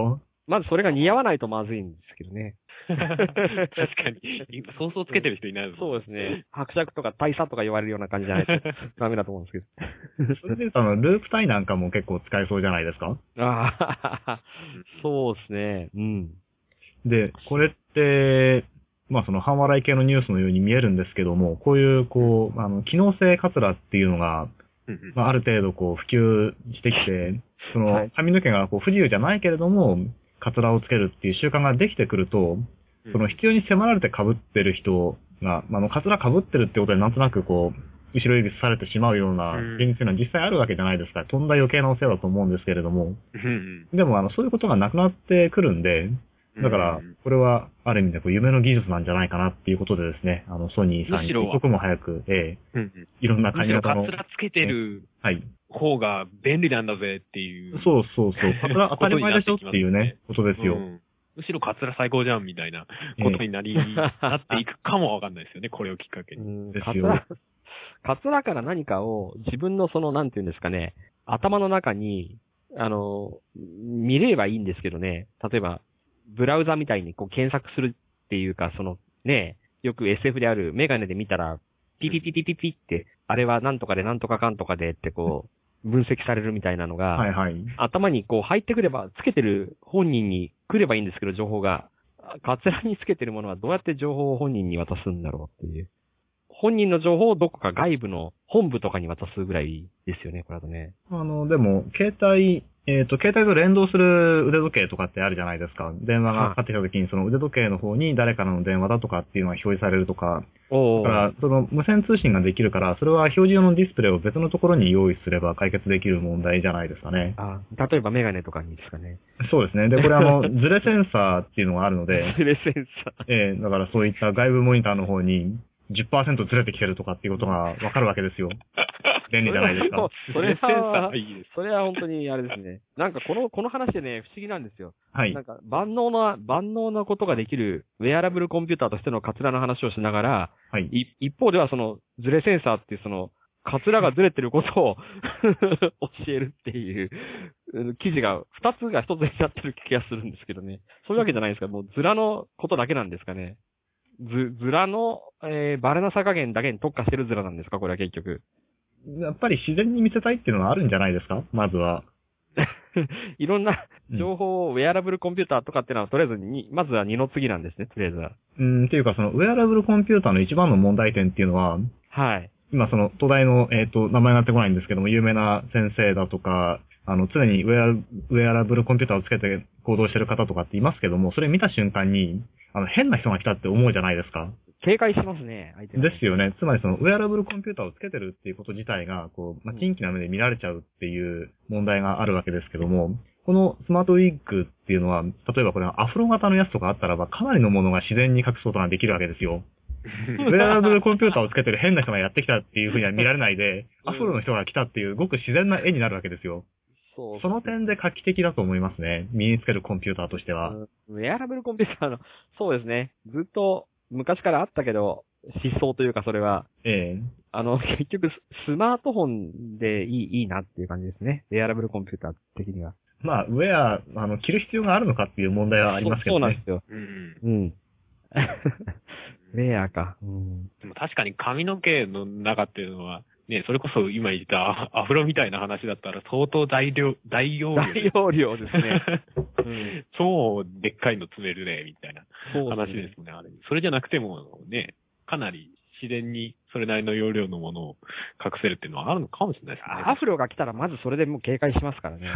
まずそれが似合わないとまずいんですけどね。 確かに。そうそうつけてる人いないですそうですね。伯爵とか大佐とか言われるような感じじゃないとダメだと思うんですけど。それであの、ループタイなんかも結構使えそうじゃないですか？ ああ、そうですね。うん。 で、これって、まあその半笑い系のニュースのように見えるんですけども、こういう、こう、あの、機能性カツラっていうのが、まあ、ある程度こう普及してきて、その髪の毛がこう不自由じゃないけれども、カツラをつけるっていう習慣ができてくると、その必要に迫られて被ってる人が、まあ、あの、カツラ被ってるってことでなんとなくこう、後ろ指されてしまうような現実というのは実際あるわけじゃないですか。とんだ余計なお世話だと思うんですけれども。でもあの、そういうことがなくなってくるんで、だから、これは、ある意味でこう夢の技術なんじゃないかなっていうことでですね、あの、ソニーさんに一刻も早く、ええ、うんうん、いろんな髪型の。 カツラつけてる方が便利なんだぜっていう。 そうそうそう。カツラ当たり前でしょっていうね、ことですよ。うん、 むしろカツラ最高じゃんみたいなことになり、ええ、なっていくかもわかんないですよね、これをきっかけに。 ですよ。 カツラから何かを自分のその、なんていうんですかね、頭の中に、あの、見れればいいんですけどね、例えば、ブラウザみたいにこう検索するっていうか、そのね、よく エスエフ であるメガネで見たら、ピピピピピピって、あれはなんとかでなんとかかんとかでってこう、分析されるみたいなのが、 はいはい、 頭にこう入ってくれば、つけてる本人に来ればいいんですけど、情報が。カツラにつけてるものはどうやって情報を本人に渡すんだろうっていう。本人の情報をどこか外部の本部とかに渡すぐらいですよね、これだとね。 あの、でも、携帯、えっと、携帯と連動する腕時計とかってあるじゃないですか。電話がかかってきた時に、その腕時計の方に誰からの電話だとかっていうのが表示されるとか。 おだから、その無線通信ができるから、それは表示用のディスプレイを別のところに用意すれば解決できる問題じゃないですかね。 あ、例えばメガネとかにですかね。 そうですね。で、これあの、ズレセンサーっていうのがあるので。 ズレセンサー。 ええー、だからそういった外部モニターの方に、じゅっパーセント ずれてきてるとかっていうことがわかるわけですよ。便利じゃないですか。 それは、それは本当にあれですね。なんかこの、この話でね、不思議なんですよ。 はい。 なんか万能な、万能なことができるウェアラブルコンピューターとしてのカツラの話をしながら、 はい。 い一方ではその、ズレセンサーっていうその、カツラがずれてることを教えるっていう記事が、二つが一つになってる気がするんですけどね。そういうわけじゃないですか。もうズラのことだけなんですかね。ず、ズラの、えー、バレなさ加減だけに特化してるズラなんですか、これは結局。 やっぱり自然に見せたいっていうのはあるんじゃないですか、まずは。 いろんな情報をウェアラブルコンピューターとかっていうのはとりあえずに、まずは二の次なんですね、とりあえずは。 うん、っていうかそのウェアラブルコンピューターの一番の問題点っていうのは、 はい。 今その東大の、えっと、名前が出てこないんですけども、有名な先生だとか、あの、常にウェア、ウェアラブルコンピューターをつけて行動してる方とかっていますけども、それ見た瞬間に、あの、変な人が来たって思うじゃないですか。 警戒しますね、相手は。 ですよね。つまりその、ウェアラブルコンピューターをつけてるっていうこと自体が、こう、まあ、近畿な目で見られちゃうっていう問題があるわけですけども、このスマートウィッグっていうのは、例えばこれアフロ型のやつとかあったらば、かなりのものが自然に隠すことができるわけですよ。ウェアラブルコンピューターをつけてる変な人がやってきたっていうふうには見られないで、アフロの人が来たっていうごく自然な絵になるわけですよ。 そう。 その点で画期的だと思いますね。身につけるコンピューターとしては。 ウェアラブルコンピューターの、そうですね。ずっと昔からあったけど、失踪というかそれは。 ええ。 あの、結局、スマートフォンでいい、いいなっていう感じですね。ウェアラブルコンピューター的には。 まあ、ウェア、あの、着る必要があるのかっていう問題はありますけどね。 そうなんですよ。うん。うん。ウェアか。うん。 でも確かに髪の毛の中っていうのは、ね、それこそ今言ったアフロみたいな話だったら相当大量、大容量。 大容量ですね。 うん、超でっかいの詰めるね、みたいな話ですね、あれ。それじゃなくてもね、かなり自然にそれなりの容量のものを隠せるっていうのはあるのかもしれないですね。 アフロが来たらまずそれでもう警戒しますからね。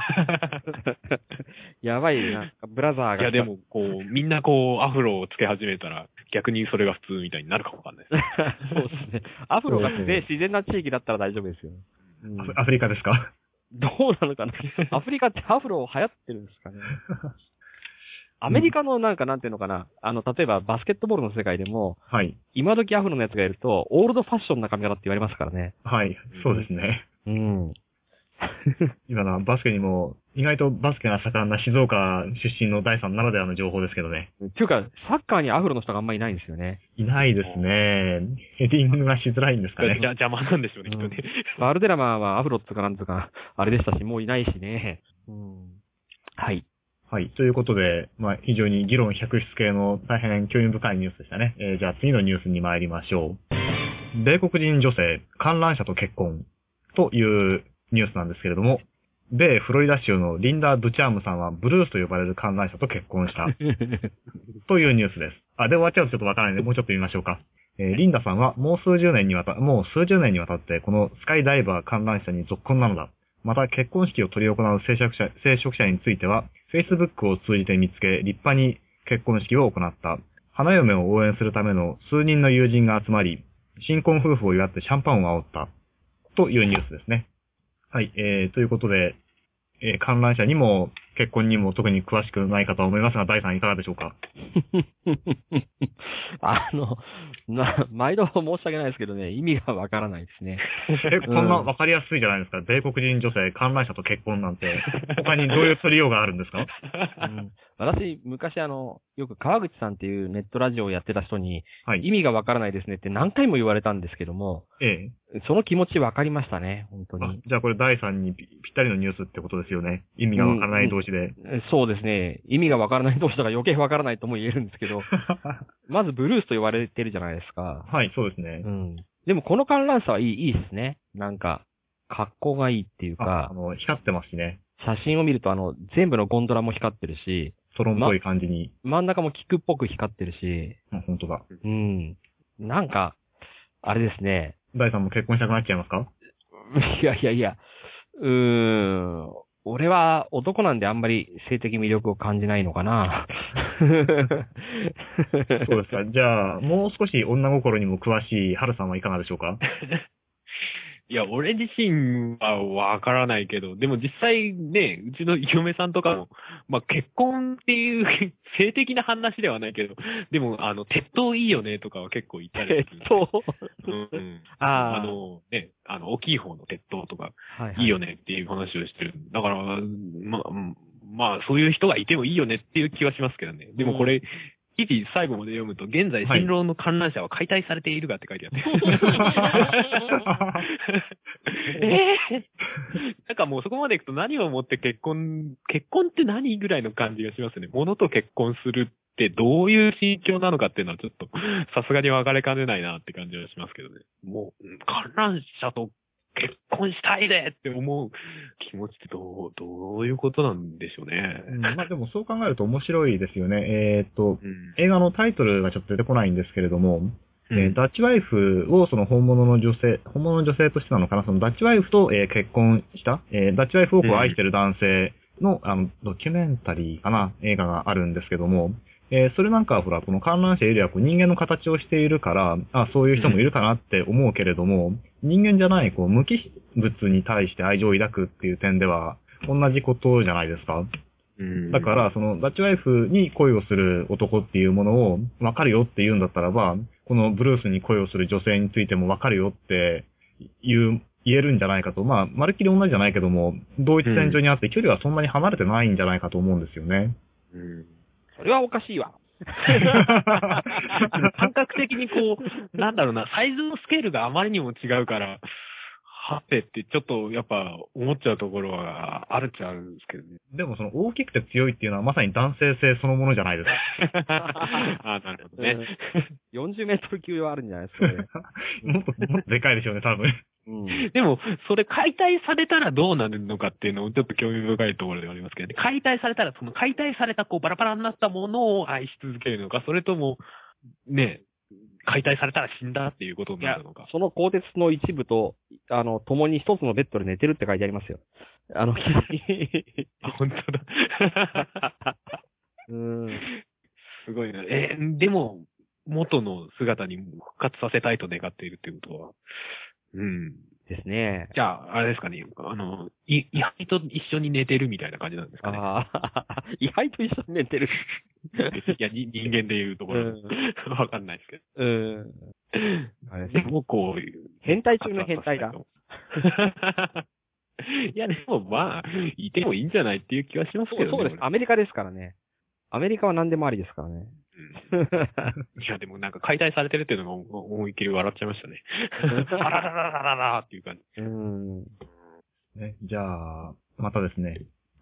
やばいな、ブラザーが。 いやでもこう、みんなこう、アフロをつけ始めたら逆にそれが普通みたいになるかもわかんないです。 そうですね。アフロが自然な地域だったら大丈夫ですよ。 うん、アフリカですか？ どうなのかなアフリカってアフロ流行ってるんですかね。アメリカのなんかなんていうのかな、あの、例えばバスケットボールの世界でも、 はい。 今時アフロのやつがいると、オールドファッションな髪型って言われますからね。 はい、そうですね。 うん。 今のバスケにも、意外とバスケが盛んな静岡出身の第三ならではの情報ですけどね。 っていうか、サッカーにアフロの人があんまりいないんですよね。 いないですね。ヘディングがしづらいんですかね。 じゃ邪魔なんでしょうね、きっとね。 バルデラマはアフロっていうかなんとか、あれでしたし、もういないしね。うん。はい。 はい。ということで、まあ、非常に議論百出系の大変興味深いニュースでしたね。えー、じゃあ次のニュースに参りましょう。米国人女性、観覧車と結婚というニュースなんですけれども、米フロリダ州のリンダ・ドゥチャームさんはブルースと呼ばれる観覧車と結婚した。というニュースです。あ、で終わっちゃうとちょっとわからないので、もうちょっと見ましょうか。えー、リンダさんはもう数十年にわた、もう数十年にわたってこのスカイダイバー観覧車に続婚なのだ。また結婚式を執り行う聖職者、聖職者については、Facebook を通じて見つけ、立派に結婚式を行った。花嫁を応援するための数人の友人が集まり、新婚夫婦を祝ってシャンパンを煽った。というニュースですね。はい、えー、ということで、えー、観覧車にも結婚にも特に詳しくないかと思いますが、大さんいかがでしょうか？ あの、な、毎度申し訳ないですけどね、意味がわからないですね。 え、こんなわかりやすいじゃないですか。米国人女性、観覧車と結婚なんて、他にどういう取りようがあるんですか？ うん、私、昔あの、よく川口さんっていうネットラジオをやってた人に、はい、意味がわからないですねって何回も言われたんですけども、ええ、その気持ちわかりましたね、本当に。 じゃあこれ第三にぴったりのニュースってことですよね。意味がわからない同士で、 うんうん。そうですね。意味がわからない同士だから余計わからないとも言えるんですけど、まずブルースと言われてるじゃないですか。 はい、そうですね。 うん。でもこの観覧車はいい、いいですね。なんか、格好がいいっていうか、 あ、あの、光ってますしね。 写真を見るとあの、全部のゴンドラも光ってるし、 トロンっぽい感じに、 ま。真ん中も菊っぽく光ってるし。 あ、本当だ。 うん。なんか、あれですね。 大さんも結婚したくなっちゃいますか？ いやいやいや、うーん。俺は男なんであんまり性的魅力を感じないのかな。 そうですか。じゃあ、もう少し女心にも詳しい春さんはいかがでしょうか？ いや、俺自身はわからないけど、でも実際ね、うちの嫁さんとかも、まあ結婚っていう性的な話ではないけど、でもあの、鉄塔いいよねとかは結構言ったりする。 鉄塔うんうん。ああのね、あの、大きい方の鉄塔とか、いいよねっていう話をしてる。だから、まあ、まあそういう人がいてもいいよねっていう気はしますけどね。でもこれ、記事最後まで読むと、現在新郎の観覧車は解体されているがって書いてあって。えー、なんかもうそこまでいくと何をもって結婚、結婚って何ぐらいの感じがしますね。物と結婚するってどういう心境なのかっていうのはちょっとさすがに分かれかねないなって感じはしますけどね。もう観覧車と結婚したいでって思う気持ちってどう、どういうことなんでしょうね。 うん、まあでもそう考えると面白いですよね。えー、っと、うん、映画のタイトルがちょっと出てこないんですけれども、うんえー、ダッチワイフをその本物の女性、本物の女性としてなのかな、そのダッチワイフと、えー、結婚した、えー、ダッチワイフをこう愛してる男性の、うん、あの、ドキュメンタリーかな、映画があるんですけども、えー、それなんかはほら、この観覧車よりはこう人間の形をしているから、あ、そういう人もいるかなって思うけれども、うん、人間じゃないこう無機物に対して愛情を抱くっていう点では、同じことじゃないですか。うん、だから、その、ダッチワイフに恋をする男っていうものを分かるよって言うんだったらば、このブルースに恋をする女性についても分かるよって言う、言えるんじゃないかと。まあ、まるっきり同じじゃないけども、同一線上にあって距離はそんなに離れてないんじゃないかと思うんですよね。 うん。それはおかしいわ。 感覚的にこう、なんだろうな、サイズのスケールがあまりにも違うから、はてってちょっとやっぱ思っちゃうところはあるっちゃあるんですけどね。 でもその大きくて強いっていうのはまさに男性性そのものじゃないですか。 ああ、なるほどね。 よんじゅうメートル級はあるんじゃないですかね。 もっと、もっとでかいでしょうね、多分。 うん、でも、それ解体されたらどうなるのかっていうのもちょっと興味深いところではありますけどね。解体されたら、その解体されたこうバラバラになったものを愛し続けるのか、それとも、ね、解体されたら死んだっていうことになるのか。 その鋼鉄の一部と、あの、共に一つのベッドで寝てるって書いてありますよ。あの、 あ、本当だ。うん。すごいな。え、でも、元の姿に復活させたいと願っているっていうことは、うん。 ですね。 じゃあ、あれですかね。あの、い、位牌と一緒に寝てるみたいな感じなんですかね。 ああ、位牌と一緒に寝てる。 いや、人間でいうところ。わ、うん、かんないですけど。うん。あれでもこういう。 変態中の変態だ。 いや、でもまあ、いてもいいんじゃないっていう気はしますけどね。 そうです。アメリカですからね。アメリカは何でもありですからね。 うん、いや、でもなんか解体されてるっていうのが思いっきり笑っちゃいましたね。あららららららっていう感じ。うん。 ね、じゃあ、またですね、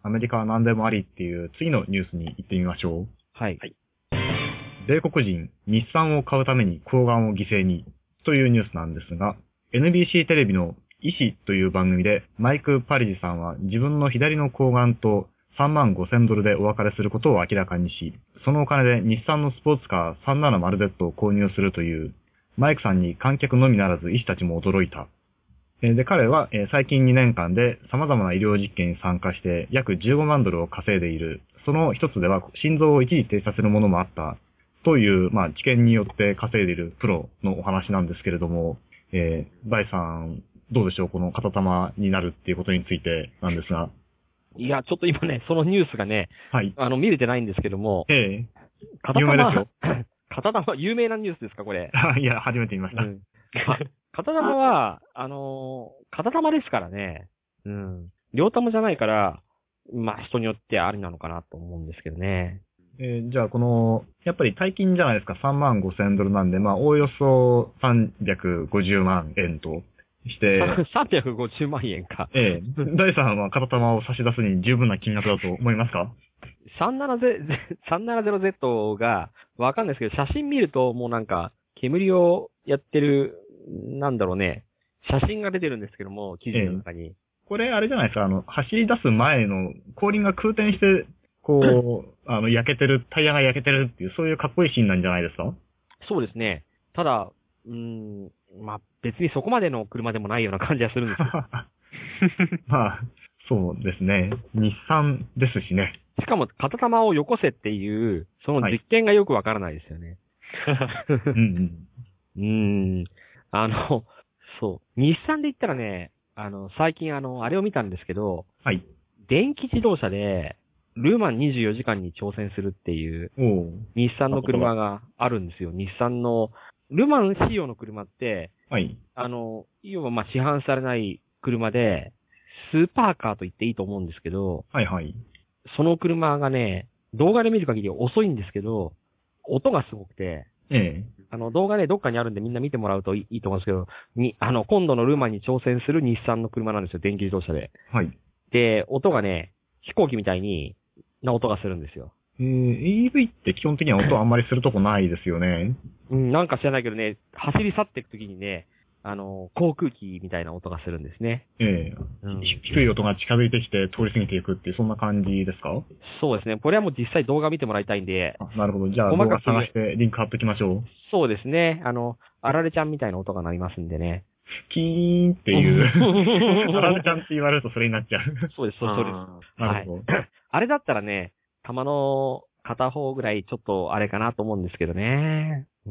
アメリカは何でもありっていう次のニュースに行ってみましょう。 はい。 米国人、日産を買うために睾丸を犠牲にというニュースなんですが、エヌビーシー テレビの医師という番組でマイク・パリジさんは自分の左の睾丸とさんまんごせんドルでお別れすることを明らかにし、そのお金で日産のスポーツカー さんななまるゼット を購入するという、マイクさんに観客のみならず医師たちも驚いた。で、彼は最近にねんかんで様々な医療実験に参加して約じゅうごまんドルを稼いでいる。その一つでは心臓を一時停止させるものもあったという、まあ、知見によって稼いでいるプロのお話なんですけれども、えー、バイさん、どうでしょうこの片玉になるっていうことについてなんですが。 いや、ちょっと今ね、そのニュースがね、はい。あの、見れてないんですけども、 ええ片玉、有名ですよ。片玉、有名なニュースですか、これ。 いや、初めて見ました。うん、 片玉は、あのー、片玉ですからね。うん。両玉じゃないから、まあ、人によってありなのかなと思うんですけどね。 えー、じゃあ、この、やっぱり大金じゃないですか、さんまんごせんドルなんで、まあ、おおよそさんびゃくごじゅうまんえんとして。 さんびゃくごじゅうまんえんか。 ええー。ダイさんは片玉を差し出すに十分な金額だと思いますか？ さんななゼロゼット が、わかんないですけど、写真見るともうなんか、煙をやってる、なんだろうね、写真が出てるんですけども、記事の中に。ええ、 これあれじゃないですか、あの、走り出す前の後輪が空転して、こう、あの、焼けてる、タイヤが焼けてるっていう、そういうかっこいいシーンなんじゃないですか？ そうですね。ただ、うーん、まあ、別にそこまでの車でもないような感じはするんですよ。 まあ、そうですね。日産ですしね。 しかも、片玉をよこせっていう、その実験がよくわからないですよね。 はい、うんうん。 うーん。あの、そう。日産で言ったらね、あの、最近あの、あれを見たんですけど、 はい。 電気自動車で、ルーマンにじゅうよじかんに挑戦するっていう、日産の車があるんですよ。日産の、ルーマン仕様の車って、 はい。 あの、要はまあ市販されない車で、スーパーカーと言っていいと思うんですけど、 はいはい。 その車がね、動画で見る限り遅いんですけど、音がすごくて、 ええ。 あの、動画ね、どっかにあるんでみんな見てもらうといいと思うんですけど、に、あの、今度のルーマンに挑戦する日産の車なんですよ、電気自動車で。 はい。 で、音がね、飛行機みたいに、な音がするんですよ。 えー、イーブイ って基本的には音あんまりするとこないですよね。 うん、なんか知らないけどね、走り去っていくときにね、あの、航空機みたいな音がするんですね。 ええーうん、低い音が近づいてきて通り過ぎていくっていう、そんな感じですか？ そうですね。これはもう実際動画見てもらいたいんで。 あ、なるほど。じゃあ動画探してリンク貼っときましょう。 そうですね。あの、あられちゃんみたいな音が鳴りますんでね。 キーンっていう。あられちゃんって言われるとそれになっちゃう。 そうです、そうです。 なるほど。 はい、あれだったらね、玉の片方ぐらいちょっとあれかなと思うんですけどね。うん。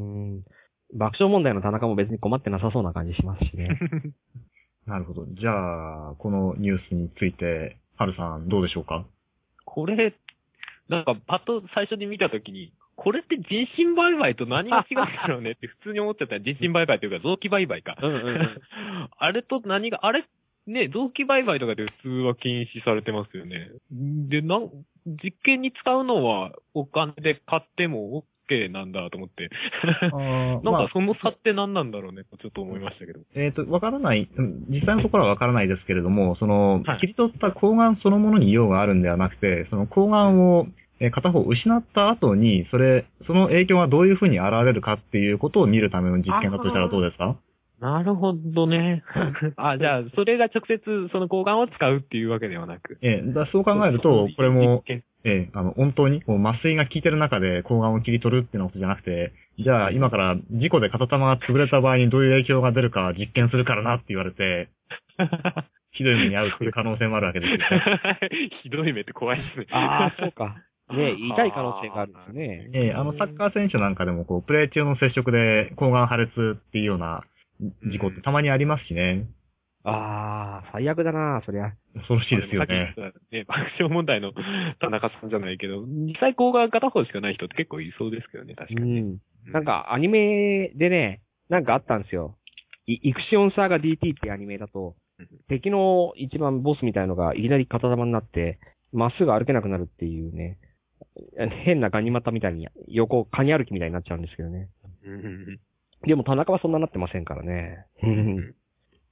爆笑問題の田中も別に困ってなさそうな感じしますしね。 なるほど。じゃあ、このニュースについて、はるさんどうでしょうか？ これ、なんかパッと最初に見たときに、これって人身売買と何が違うんだろうねって普通に思ってたら人身売買というか臓器売買か。うんうんうん、あれと何が、あれね、臓器売買とかで普通は禁止されてますよね。で、なん、実験に使うのはお金で買っても OK なんだと思って。なんかその差って何なんだろうねとちょっと思いましたけど。 えっと、わからない、実際のところはわからないですけれども、その、はい、切り取った睾丸そのものに用があるんではなくて、その睾丸を片方失った後に、それ、その影響がどういうふうに現れるかっていうことを見るための実験だとしたらどうですか？ なるほどね。あ、じゃあ、それが直接その睾丸を使うっていうわけではなく。 ええ、だそう考えると、これも、ええ、あの、本当に、こう麻酔が効いてる中で睾丸を切り取るっていうのことじゃなくて、じゃあ今から事故で片玉が潰れた場合にどういう影響が出るか実験するからなって言われて、ひどい目に遭うっていう可能性もあるわけですよね。 ひどい目って怖いですね。 ああ、そうか。ね、痛い可能性があるんですね。 ええ、あの、サッカー選手なんかでも、こう、プレー中の接触で睾丸破裂っていうような事故ってたまにありますしね。 ああ、最悪だな、そりゃ。 恐ろしいですよね。 ね、爆笑問題の田中さんじゃないけど、実際睾丸片方しかない人って結構いそうですけどね、確かに、ね。 うん。なんか、アニメでね、なんかあったんですよ。イイクシオンサーガ ディーティー っていうアニメだと、敵の一番ボスみたいのがいきなり片玉になって、まっすぐ歩けなくなるっていうね、変なガニ股みたいに、横、カニ歩きみたいになっちゃうんですけどね。でも田中はそんななってませんからね。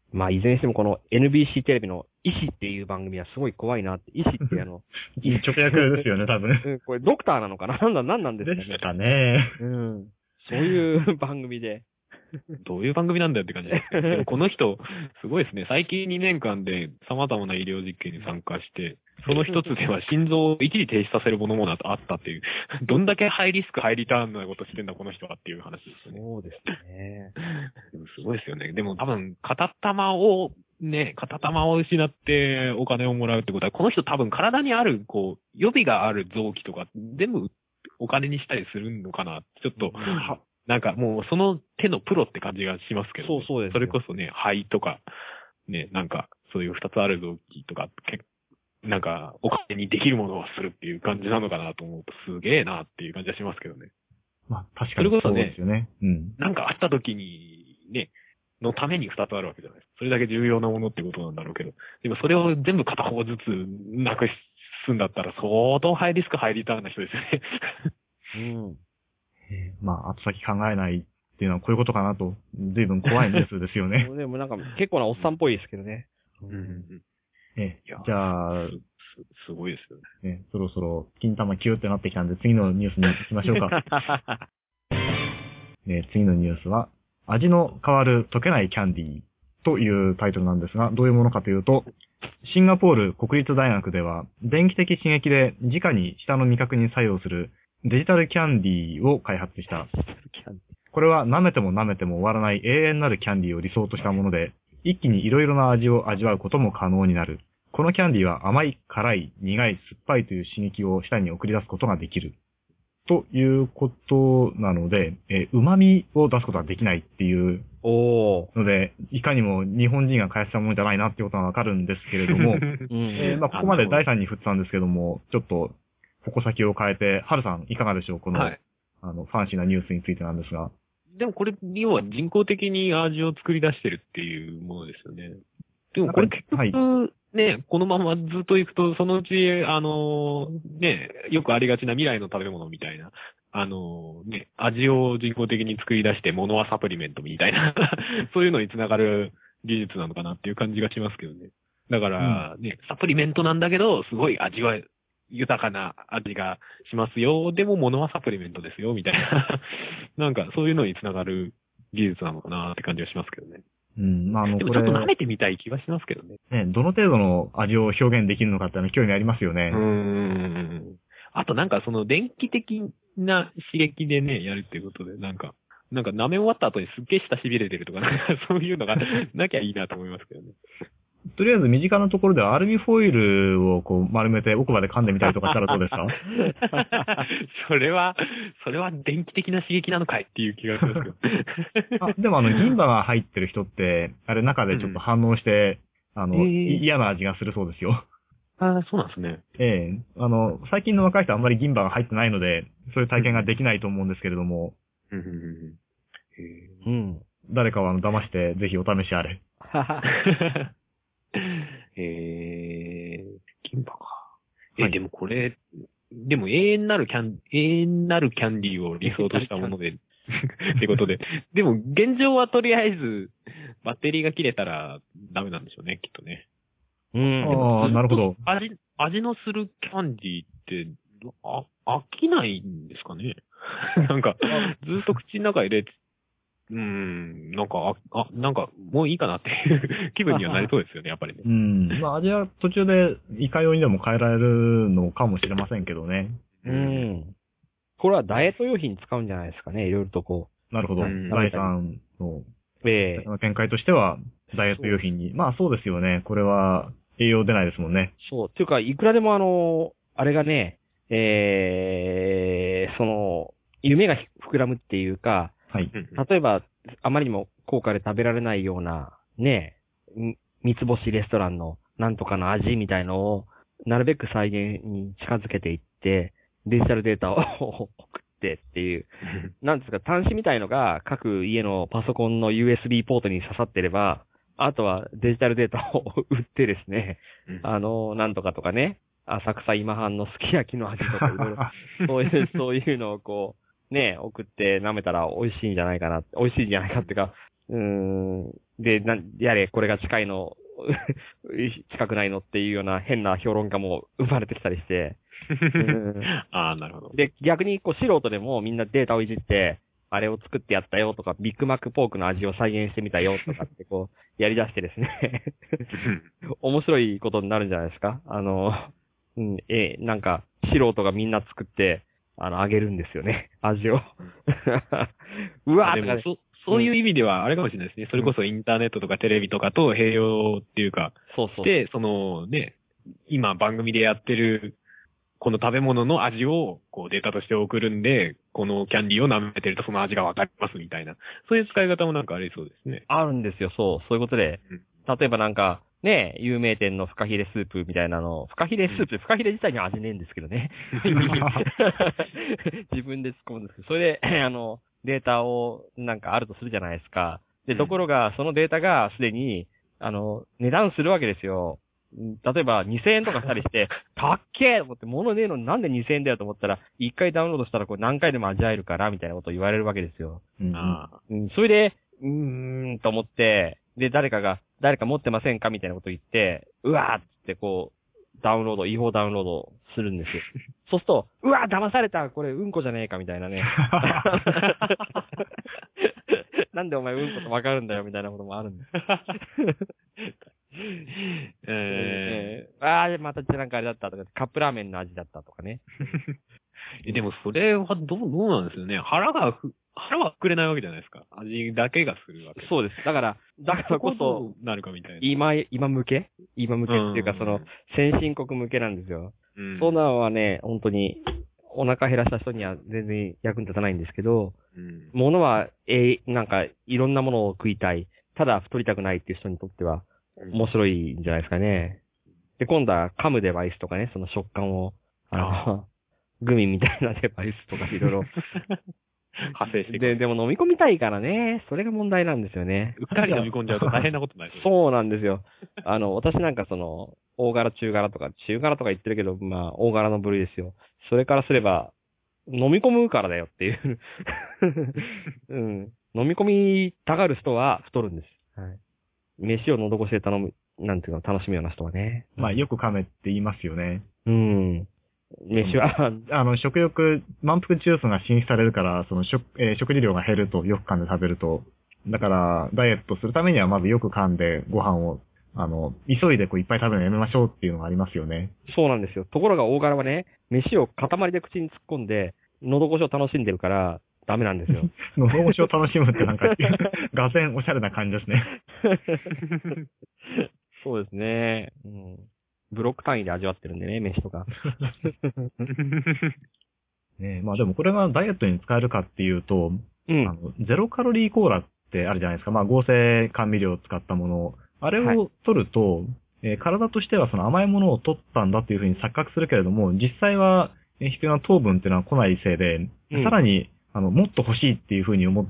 まあ、いずれにしてもこの エヌビーシー テレビの医師っていう番組はすごい怖いなって。医師ってあの、 直訳ですよね、多分。 うん、これドクターなのかななんだ、なんなんですかね。 ですかね。 うん。そういう番組で。 どういう番組なんだよって感じですね。でもこの人、すごいですね。最近にねんかんで様々な医療実験に参加して、その一つでは心臓を一時停止させるものもあったっていう、どんだけハイリスク、ハイリターンなことしてんだ、この人はっていう話ですね。 そうですね。 でもすごいですよね。でも多分、片玉を、ね、片玉を失ってお金をもらうってことは、この人多分体にある、こう、予備がある臓器とか、全部お金にしたりするのかな。ちょっと、うんなんかもうその手のプロって感じがしますけど、ね、 そうそうです。 それこそね、肺とか、ね、なんかそういう二つある臓器とか、なんかお金にできるものをするっていう感じなのかなと思うとすげえなっていう感じがしますけどね。 まあ確かにそうですよね。 うん。なんかあった時に、ね、のために二つあるわけじゃないですか。それだけ重要なものってことなんだろうけど、でもそれを全部片方ずつなくすんだったら相当ハイリスクハイリターンな人ですよね。 うん。 えー、まあ、後先考えないっていうのはこういうことかなと、随分怖いニュースですよね。 でもなんか結構なおっさんっぽいですけどね。 うん、えー、じゃあす、 すごいですよね。ね、そろそろ金玉キューってなってきたんで次のニュースに行きましょうか。ね、次のニュースは、味の変わる溶けないキャンディーというタイトルなんですが、どういうものかというと、シンガポール国立大学では、電気的刺激で直に舌の味覚に作用するデジタルキャンディーを開発した。これは舐めても舐めても終わらない永遠なるキャンディーを理想としたもので、一気にいろいろな味を味わうことも可能になる。このキャンディーは甘い、辛い、苦い、酸っぱいという刺激を舌に送り出すことができる。ということなので、えー、旨味を出すことはできないっていうので、いかにも日本人が開発したものじゃないなってことがわかるんですけれども、うんえーまあ、ここまでだいさんに振ったんですけども、ちょっと、矛先を変えて、ハルさんいかがでしょうこの、はい、あの、ファンシーなニュースについてなんですが。 でもこれ、要は人工的に味を作り出してるっていうものですよね。でもこれ結局、はい、ね、このままずっと行くと、そのうち、あの、ね、よくありがちな未来の食べ物みたいな、あの、ね、味を人工的に作り出して、物はサプリメントみたいな、そういうのにつながる技術なのかなっていう感じがしますけどね。だから、ね、うん、サプリメントなんだけど、すごい味は、豊かな味がしますよ。でも物はサプリメントですよ。みたいな。なんかそういうのにつながる技術なのかなって感じがしますけどね。 うん。まあ、あの、 でもちょっと舐めてみたい気はしますけどね。 ね、どの程度の味を表現できるのかっての興味ありますよね。 うーん。あとなんかその電気的な刺激でね、やるっていうことで、なんか、なんか舐め終わった後にすっげえ舌痺れてるとか、なんかそういうのがなきゃいいなと思いますけどね。 とりあえず身近なところではアルミホイルをこう丸めて奥歯で噛んでみたりとかしたらどうですかそれは、それは電気的な刺激なのかいっていう気がしますけど。 あでもあの銀歯が入ってる人って、あれ中でちょっと反応して、うん、あの、えー、嫌な味がするそうですよ。 ああ、そうなんですね。 ええー、あの、最近の若い人はあんまり銀歯が入ってないので、そういう体験ができないと思うんですけれども。 うん。 うん。 誰かはあの騙して、ぜひお試しあれ。 えー、金歯か。え、はい、でもこれ、でも永遠なるキャン、永遠なるキャンディーを理想としたもので、ってことで。でも現状はとりあえず、バッテリーが切れたらダメなんでしょうね、きっとね。 うん。ああ、なるほど。 味、味のするキャンディーって、あ、飽きないんですかね。なんか、ずっと口の中入れて、うーん、なんか、あ、なんか、もういいかなっていう気分にはなりそうですよね、やっぱりね。 うん。まあ、味は途中で、いかようにでも変えられるのかもしれませんけどね。 うん。これはダイエット用品に使うんじゃないですかね、いろいろとこう。なるほど。だいさんの、 ええー、見解としては、ダイエット用品に。まあ、そうですよね。これは、栄養出ないですもんね。 そう。っていうか、いくらでもあの、あれがね、えー、その、夢が膨らむっていうか、 はい。 例えば、あまりにも高価で食べられないような、ね、三つ星レストランのなんとかの味みたいのを、なるべく再現に近づけていって、デジタルデータを送ってっていう、なんですか、端子みたいのが各家のパソコンの ユーエスビー ポートに刺さってれば、あとはデジタルデータを売ってですね、あの、なんとかとかね、浅草今半のすき焼きの味とかいろいろ、そういう、そういうのをこう、ね、送って舐めたら美味しいんじゃないかな、美味しいんじゃないかっていうか、うーん、 で、なん、やれ、これが近いの、近くないのっていうような変な評論家も生まれてきたりして。うん、 ああ、なるほど。 で、逆に、こう、素人でもみんなデータをいじって、あれを作ってやったよとか、ビッグマックポークの味を再現してみたよとかって、こう、やり出してですね。面白いことになるんじゃないですか。あの、うん、え、なんか、素人がみんな作って、あの、あげるんですよね。味を。うわーでもそ、そういう意味では、あれかもしれないですね。それこそインターネットとかテレビとかと併用っていうか、 そうそう。 で、そのね、今番組でやってる、この食べ物の味をこうデータとして送るんで、このキャンディーを舐めてるとその味がわかりますみたいな。そういう使い方もなんかありそうですね。 あるんですよ、そう。そういうことで。 うん、 例えばなんか、ね、有名店のフカヒレスープみたいなの、フカヒレスープ、うん、フカヒレ自体には味ねえんですけどね。自分で突っ込むんですけど、それで、あの、データをなんかあるとするじゃないですか。で、ところが、そのデータがすでに、あの、値段するわけですよ。例えばにせんえんとかしたりして、たっけーと思って、物ねえのになんでにせんえんだよと思ったら、いっかいダウンロードしたらこれ何回でも味わえるから、みたいなことを言われるわけですよ。 うんうん、それで、うーん、と思って、で、誰かが、誰か持ってませんかみたいなことを言って、うわーってこう、ダウンロード、違法ダウンロードするんですよ。そうすると、うわー騙されたこれうんこじゃねえかみたいなね。なんでお前うんことわかるんだよみたいなこともあるんです。えー、ああ、またなんかあれだったとか、カップラーメンの味だったとかね。 でもそれはどう、どうなんですよね。腹がふ、腹はくれないわけじゃないですか。味だけがするわけ。 そうです。だから、だからこそ、 なるかみたいな。 今、今向け今向けっていうか、その、先進国向けなんですよ。うん、そんなのはね、本当に、お腹減らした人には全然役に立たないんですけど、うん、物は、えー、なんか、いろんなものを食いたい。ただ太りたくないっていう人にとっては、面白いんじゃないですかね。で、今度は噛むデバイスとかね、その食感を、あの、グミみたいなデバイスとかいろいろ。 派生してで、でも飲み込みたいからね、それが問題なんですよね。 うっかり飲み込んじゃうと大変なことになる。 そうなんですよ。あの、私なんかその、大柄中柄とか、中柄とか言ってるけど、まあ、大柄の部類ですよ。それからすれば、飲み込むからだよっていう。うん。飲み込みたがる人は太るんです。はい。飯を喉越しで頼む、なんていうの、楽しむような人はね。 まあ、よく噛めって言いますよね。 うん。飯は、 あの、食欲、満腹中枢が侵入されるから、その食、えー、食事量が減ると、よく噛んで食べると。だから、ダイエットするためには、まずよく噛んで、ご飯を、あの、急いでこういっぱい食べるのやめましょうっていうのがありますよね。 そうなんですよ。ところが大柄はね、飯を塊で口に突っ込んで、喉越しを楽しんでるから、ダメなんですよ。 喉越しを楽しむってなんか、がぜんおしゃれな感じですね。 そうですね。うん。ブロック単位で味わってるんでね、飯とか。 ねえ、まあでもこれがダイエットに使えるかっていうと、うん、あのゼロカロリーコーラってあるじゃないですか。まあ合成甘味料を使ったもの。あれを取ると、はい、えー、体としてはその甘いものを取ったんだっていうふうに錯覚するけれども、実際は必要な糖分っていうのは来ないせいで、うん、さらにあのもっと欲しいっていうふうに思って、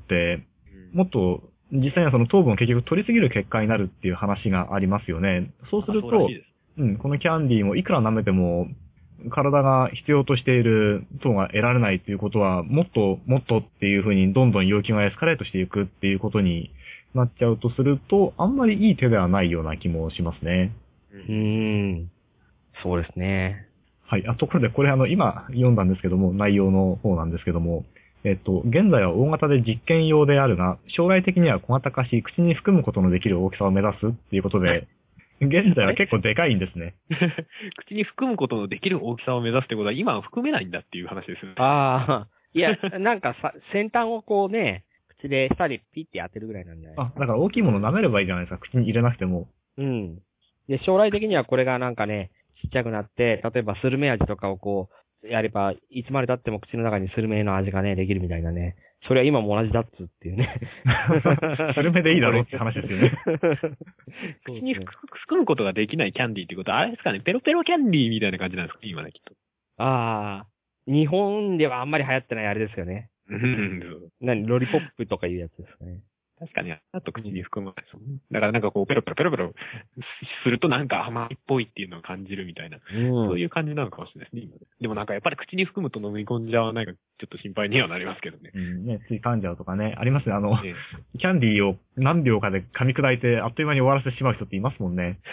もっと実際にはその糖分を結局取りすぎる結果になるっていう話がありますよね。そうすると、うん、このキャンディーもいくら舐めても、体が必要としている糖が得られないということは、もっともっとっていうふうにどんどん要求がエスカレートしていくっていうことになっちゃうとすると、あんまりいい手ではないような気もしますね。 うーん。そうですね。 はい。あ、ところでこれあの、今読んだんですけども、内容の方なんですけども、えっと、現在は大型で実験用であるが、将来的には小型化し、口に含むことのできる大きさを目指すっていうことで、現在は結構でかいんですね。 口に含むことのできる大きさを目指すってことは今は含めないんだっていう話ですよね。 ああ。いや、なんかさ、先端をこうね、口で舌でピッて当てるぐらいなんじゃないですか。 あ、だから大きいもの舐めればいいじゃないですか。口に入れなくても。 うん。で、将来的にはこれがなんかね、ちっちゃくなって、例えばスルメ味とかをこう、やれば、いつまで経っても口の中にスルメの味がね、できるみたいなね。それは今も同じだっつっていうね。 スルメでいいだろうって話ですよね。 口に含むことができないキャンディーってことは、あれですかね、ペロペロキャンディーみたいな感じなんですか今ね、きっと。 ああ、日本ではあんまり流行ってないあれですよね。何ロリポップとかいうやつですかね。 確かに、あと口に含まないですもんね。だからなんかこう、ペロペロペロペロするとなんか甘いっぽいっていうのを感じるみたいな、うん、そういう感じなのかもしれないですね、今ね。でもなんかやっぱり口に含むと飲み込んじゃわないか、ちょっと心配にはなりますけどね。 うん、ね、つい噛んじゃうとかね、ありますね。あの、ね、キャンディーを何秒かで噛み砕いて、あっという間に終わらせてしまう人っていますもんね。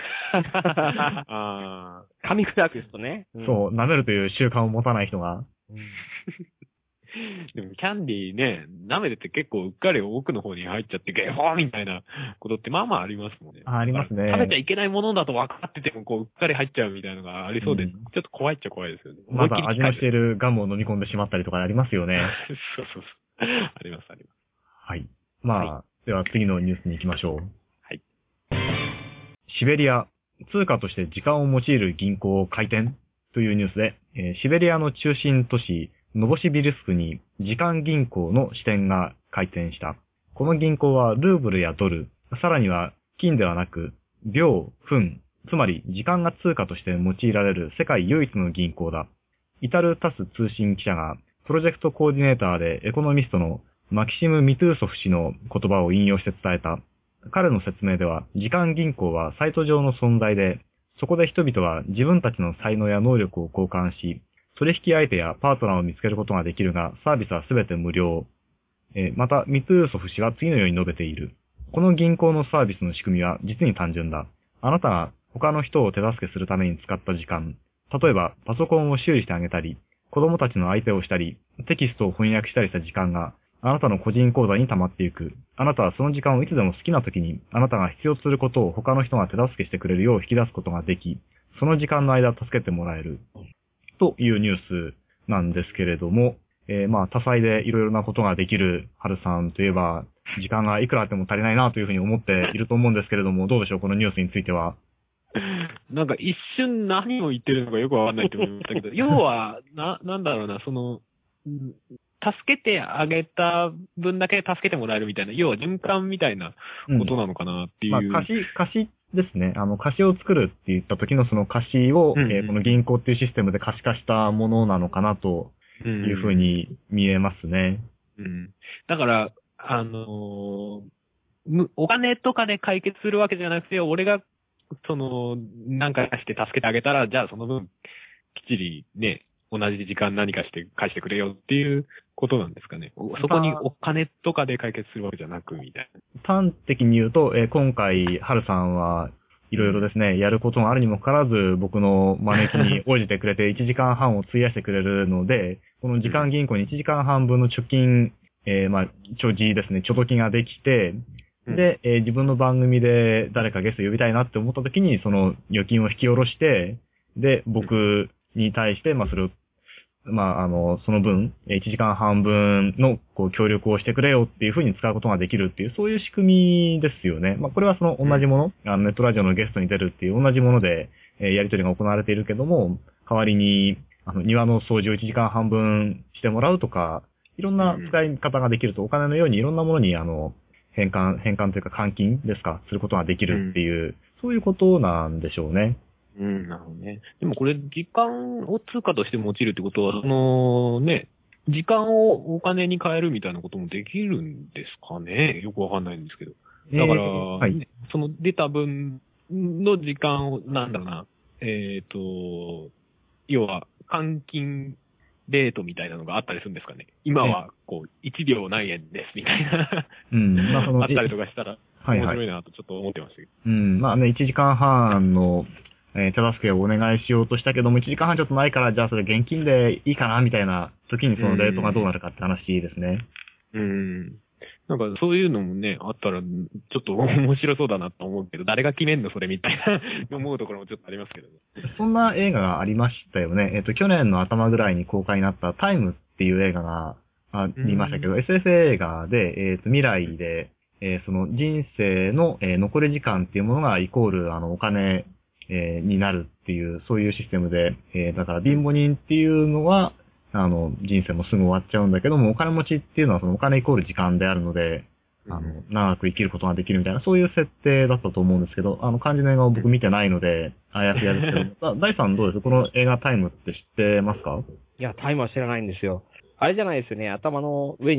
あ噛み砕く人ね。 うん、そう、舐めるという習慣を持たない人が。うんでもキャンディーね、舐めてて結構うっかり奥の方に入っちゃってゲホーみたいなことってまあまあありますもんね。 あ、ありますね。 食べちゃいけないものだと分かっててもこううっかり入っちゃうみたいなのがありそうで、うん、ちょっと怖いっちゃ怖いですよね。 まだ味のしているガムを飲み込んでしまったりとかありますよね。 そうそうそう。ありますあります。 はい。まあ、はい、では次のニュースに行きましょう。 はい。 シベリア、通貨として時間を用いる銀行を開店というニュースで、えー、シベリアの中心都市、ノボシビルスクに時間銀行の支店が開店した。この銀行はルーブルやドル、さらには金ではなく秒、分、つまり時間が通貨として用いられる世界唯一の銀行だ。至る多数通信記者がプロジェクトコーディネーターでエコノミストのマキシム・ミトゥーソフ氏の言葉を引用して伝えた。彼の説明では、時間銀行はサイト上の存在で、そこで人々は自分たちの才能や能力を交換し、取引相手やパートナーを見つけることができるが、サービスはすべて無料。えー、また、ミトゥーソフ氏は次のように述べている。この銀行のサービスの仕組みは実に単純だ。あなたが他の人を手助けするために使った時間、例えばパソコンを修理してあげたり、子供たちの相手をしたり、テキストを翻訳したりした時間が、あなたの個人口座に溜まっていく。あなたはその時間をいつでも好きな時に、あなたが必要とすることを他の人が手助けしてくれるよう引き出すことができ、その時間の間助けてもらえる。というニュースなんですけれども、えー、まあ多彩でいろいろなことができるハルさんといえば、時間がいくらあっても足りないなというふうに思っていると思うんですけれども、どうでしょう、このニュースについては。 なんか一瞬何を言ってるのかよくわかんないと思いましたけど、要は、な、なんだろうな、その、助けてあげた分だけ助けてもらえるみたいな、要は循環みたいなことなのかなっていう。 うん、まあ、貸し、貸しですね。あの、貸しを作るって言った時のその貸しを、うんうん、えー、この銀行っていうシステムで貸し化したものなのかなというふうに見えますね。 うん、うん。だから、あのー、お金とかで解決するわけじゃなくて、俺が、その、なんかして助けてあげたら、じゃあその分、きっちりね、同じ時間何かして返してくれよっていうことなんですかね。そこにお金とかで解決するわけじゃなくみたいな。 端的に言うと、えー、今回、ハルさんはいろいろですね、やることがあるにもかかわらず、僕の招きに応じてくれていちじかんはんを費やしてくれるので、この時間銀行にいちじかんはんぶんの貯金、えー、まあ、貯持ですね、貯金ができて、で、えー、自分の番組で誰かゲスト呼びたいなって思った時に、その預金を引き下ろして、で、僕に対して、まあ、それを、まあ、あの、その分、いちじかんはんぶんの、こう、協力をしてくれよっていう風に使うことができるっていう、そういう仕組みですよね。まあ、これはその同じもの、あの、ネットラジオのゲストに出るっていう同じもので、えー、やり取りが行われているけども、代わりに、あの、庭の掃除をいちじかんはんぶんしてもらうとか、いろんな使い方ができると、お金のようにいろんなものに、あの、変換、変換というか換金ですか、することができるっていう、うん、そういうことなんでしょうね。 うん、なるほどね。でもこれ、時間を通貨として用いるってことは、そのね、時間をお金に変えるみたいなこともできるんですかね。よくわかんないんですけど。だから、えーはい、その出た分の時間を、なんだろうな、えっと、要は、換金レートみたいなのがあったりするんですかね。今は、こう、いちびょう何円ですみたいな、うん、まあその、あったりとかしたら、面白いなとちょっと思ってましたけど。 はいはい、うん、まあね、いちじかんはんの、えー、手助けをお願いしようとしたけども、いちじかんはんちょっとないから、じゃあそれ現金でいいかなみたいな時にそのレートがどうなるかって話ですね。 うん。うんなんかそういうのもね、あったら、ちょっと面白そうだなと思うけど、誰が決めんのそれみたいな思うところもちょっとありますけどね。 そんな映画がありましたよね。えっと、去年の頭ぐらいに公開になったタイムっていう映画がありましたけど、うん、エスエフ 映画で、えっと、未来で、えー、その人生の、えー、残り時間っていうものがイコール、あの、お金、えー、になるっていう、そういうシステムで、えー、だから貧乏人っていうのは、あの、人生もすぐ終わっちゃうんだけども、お金持ちっていうのはそのお金イコール時間であるので、あの、長く生きることができるみたいな、そういう設定だったと思うんですけど、あの、漢字の映画を僕見てないので、あやふやですけど、大さんどうですこの映画タイムって知ってますか？ いや、タイムは知らないんですよ。あれじゃないですよね、頭の上に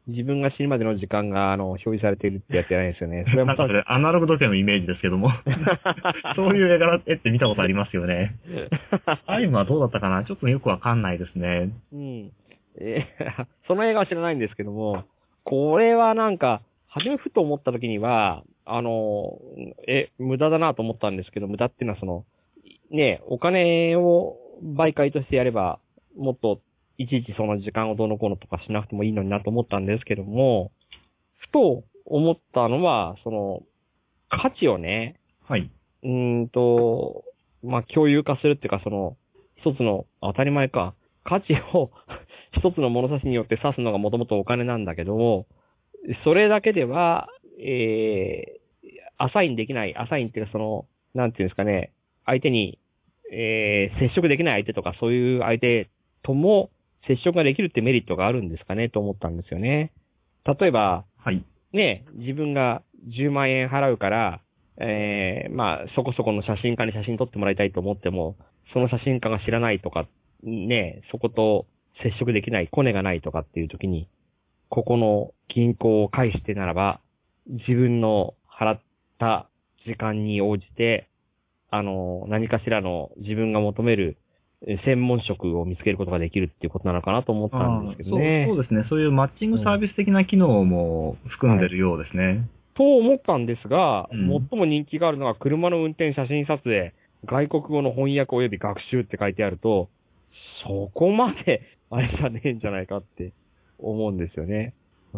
自分が死ぬまでの時間が、あの、表示されているってやつじゃないですよね。それはなんかそれ、アナログ時計のイメージですけども。そういう絵柄、絵って見たことありますよね。アイムはどうだったかなちょっとよくわかんないですね。 うん。えー、その映画は知らないんですけども、これはなんか、初めふと思った時には、あの、え、無駄だなと思ったんですけど、無駄っていうのはその、ね、お金を媒介としてやれば、もっと、いちいちその時間をどうのこうのとかしなくてもいいのになと思ったんですけども、ふと思ったのは、その、価値をね、 はい。 うーんと、まあ、共有化するっていうか、その、一つの、当たり前か、価値を一つの物差しによって指すのがもともとお金なんだけど、それだけでは、えー、アサインできない、アサインっていうかその、なんていうんですかね、相手に、えー、接触できない相手とかそういう相手とも接触ができるってメリットがあるんですかねと思ったんですよね。例えば、 はい。 ね、自分がじゅうまんえん払うから、えー、まあ、そこそこの写真家に写真撮ってもらいたいと思っても、その写真家が知らないとか、ね、そこと接触できない、コネがないとかっていう時に、ここの銀行を介してならば、自分の払った時間に応じて、あの、何かしらの自分が求める専門職を見つけることができるっていうことなのかなと思ったんですけどね。 そう、そうですね。そういうマッチングサービス的な機能も含んでるようですね。はい、 と思ったんですが、 うん、 最も人気があるのが車の運転写真撮影、外国語の翻訳及び学習って書いてあると、そこまであれじゃねえんじゃないかって思うんですよね。うん。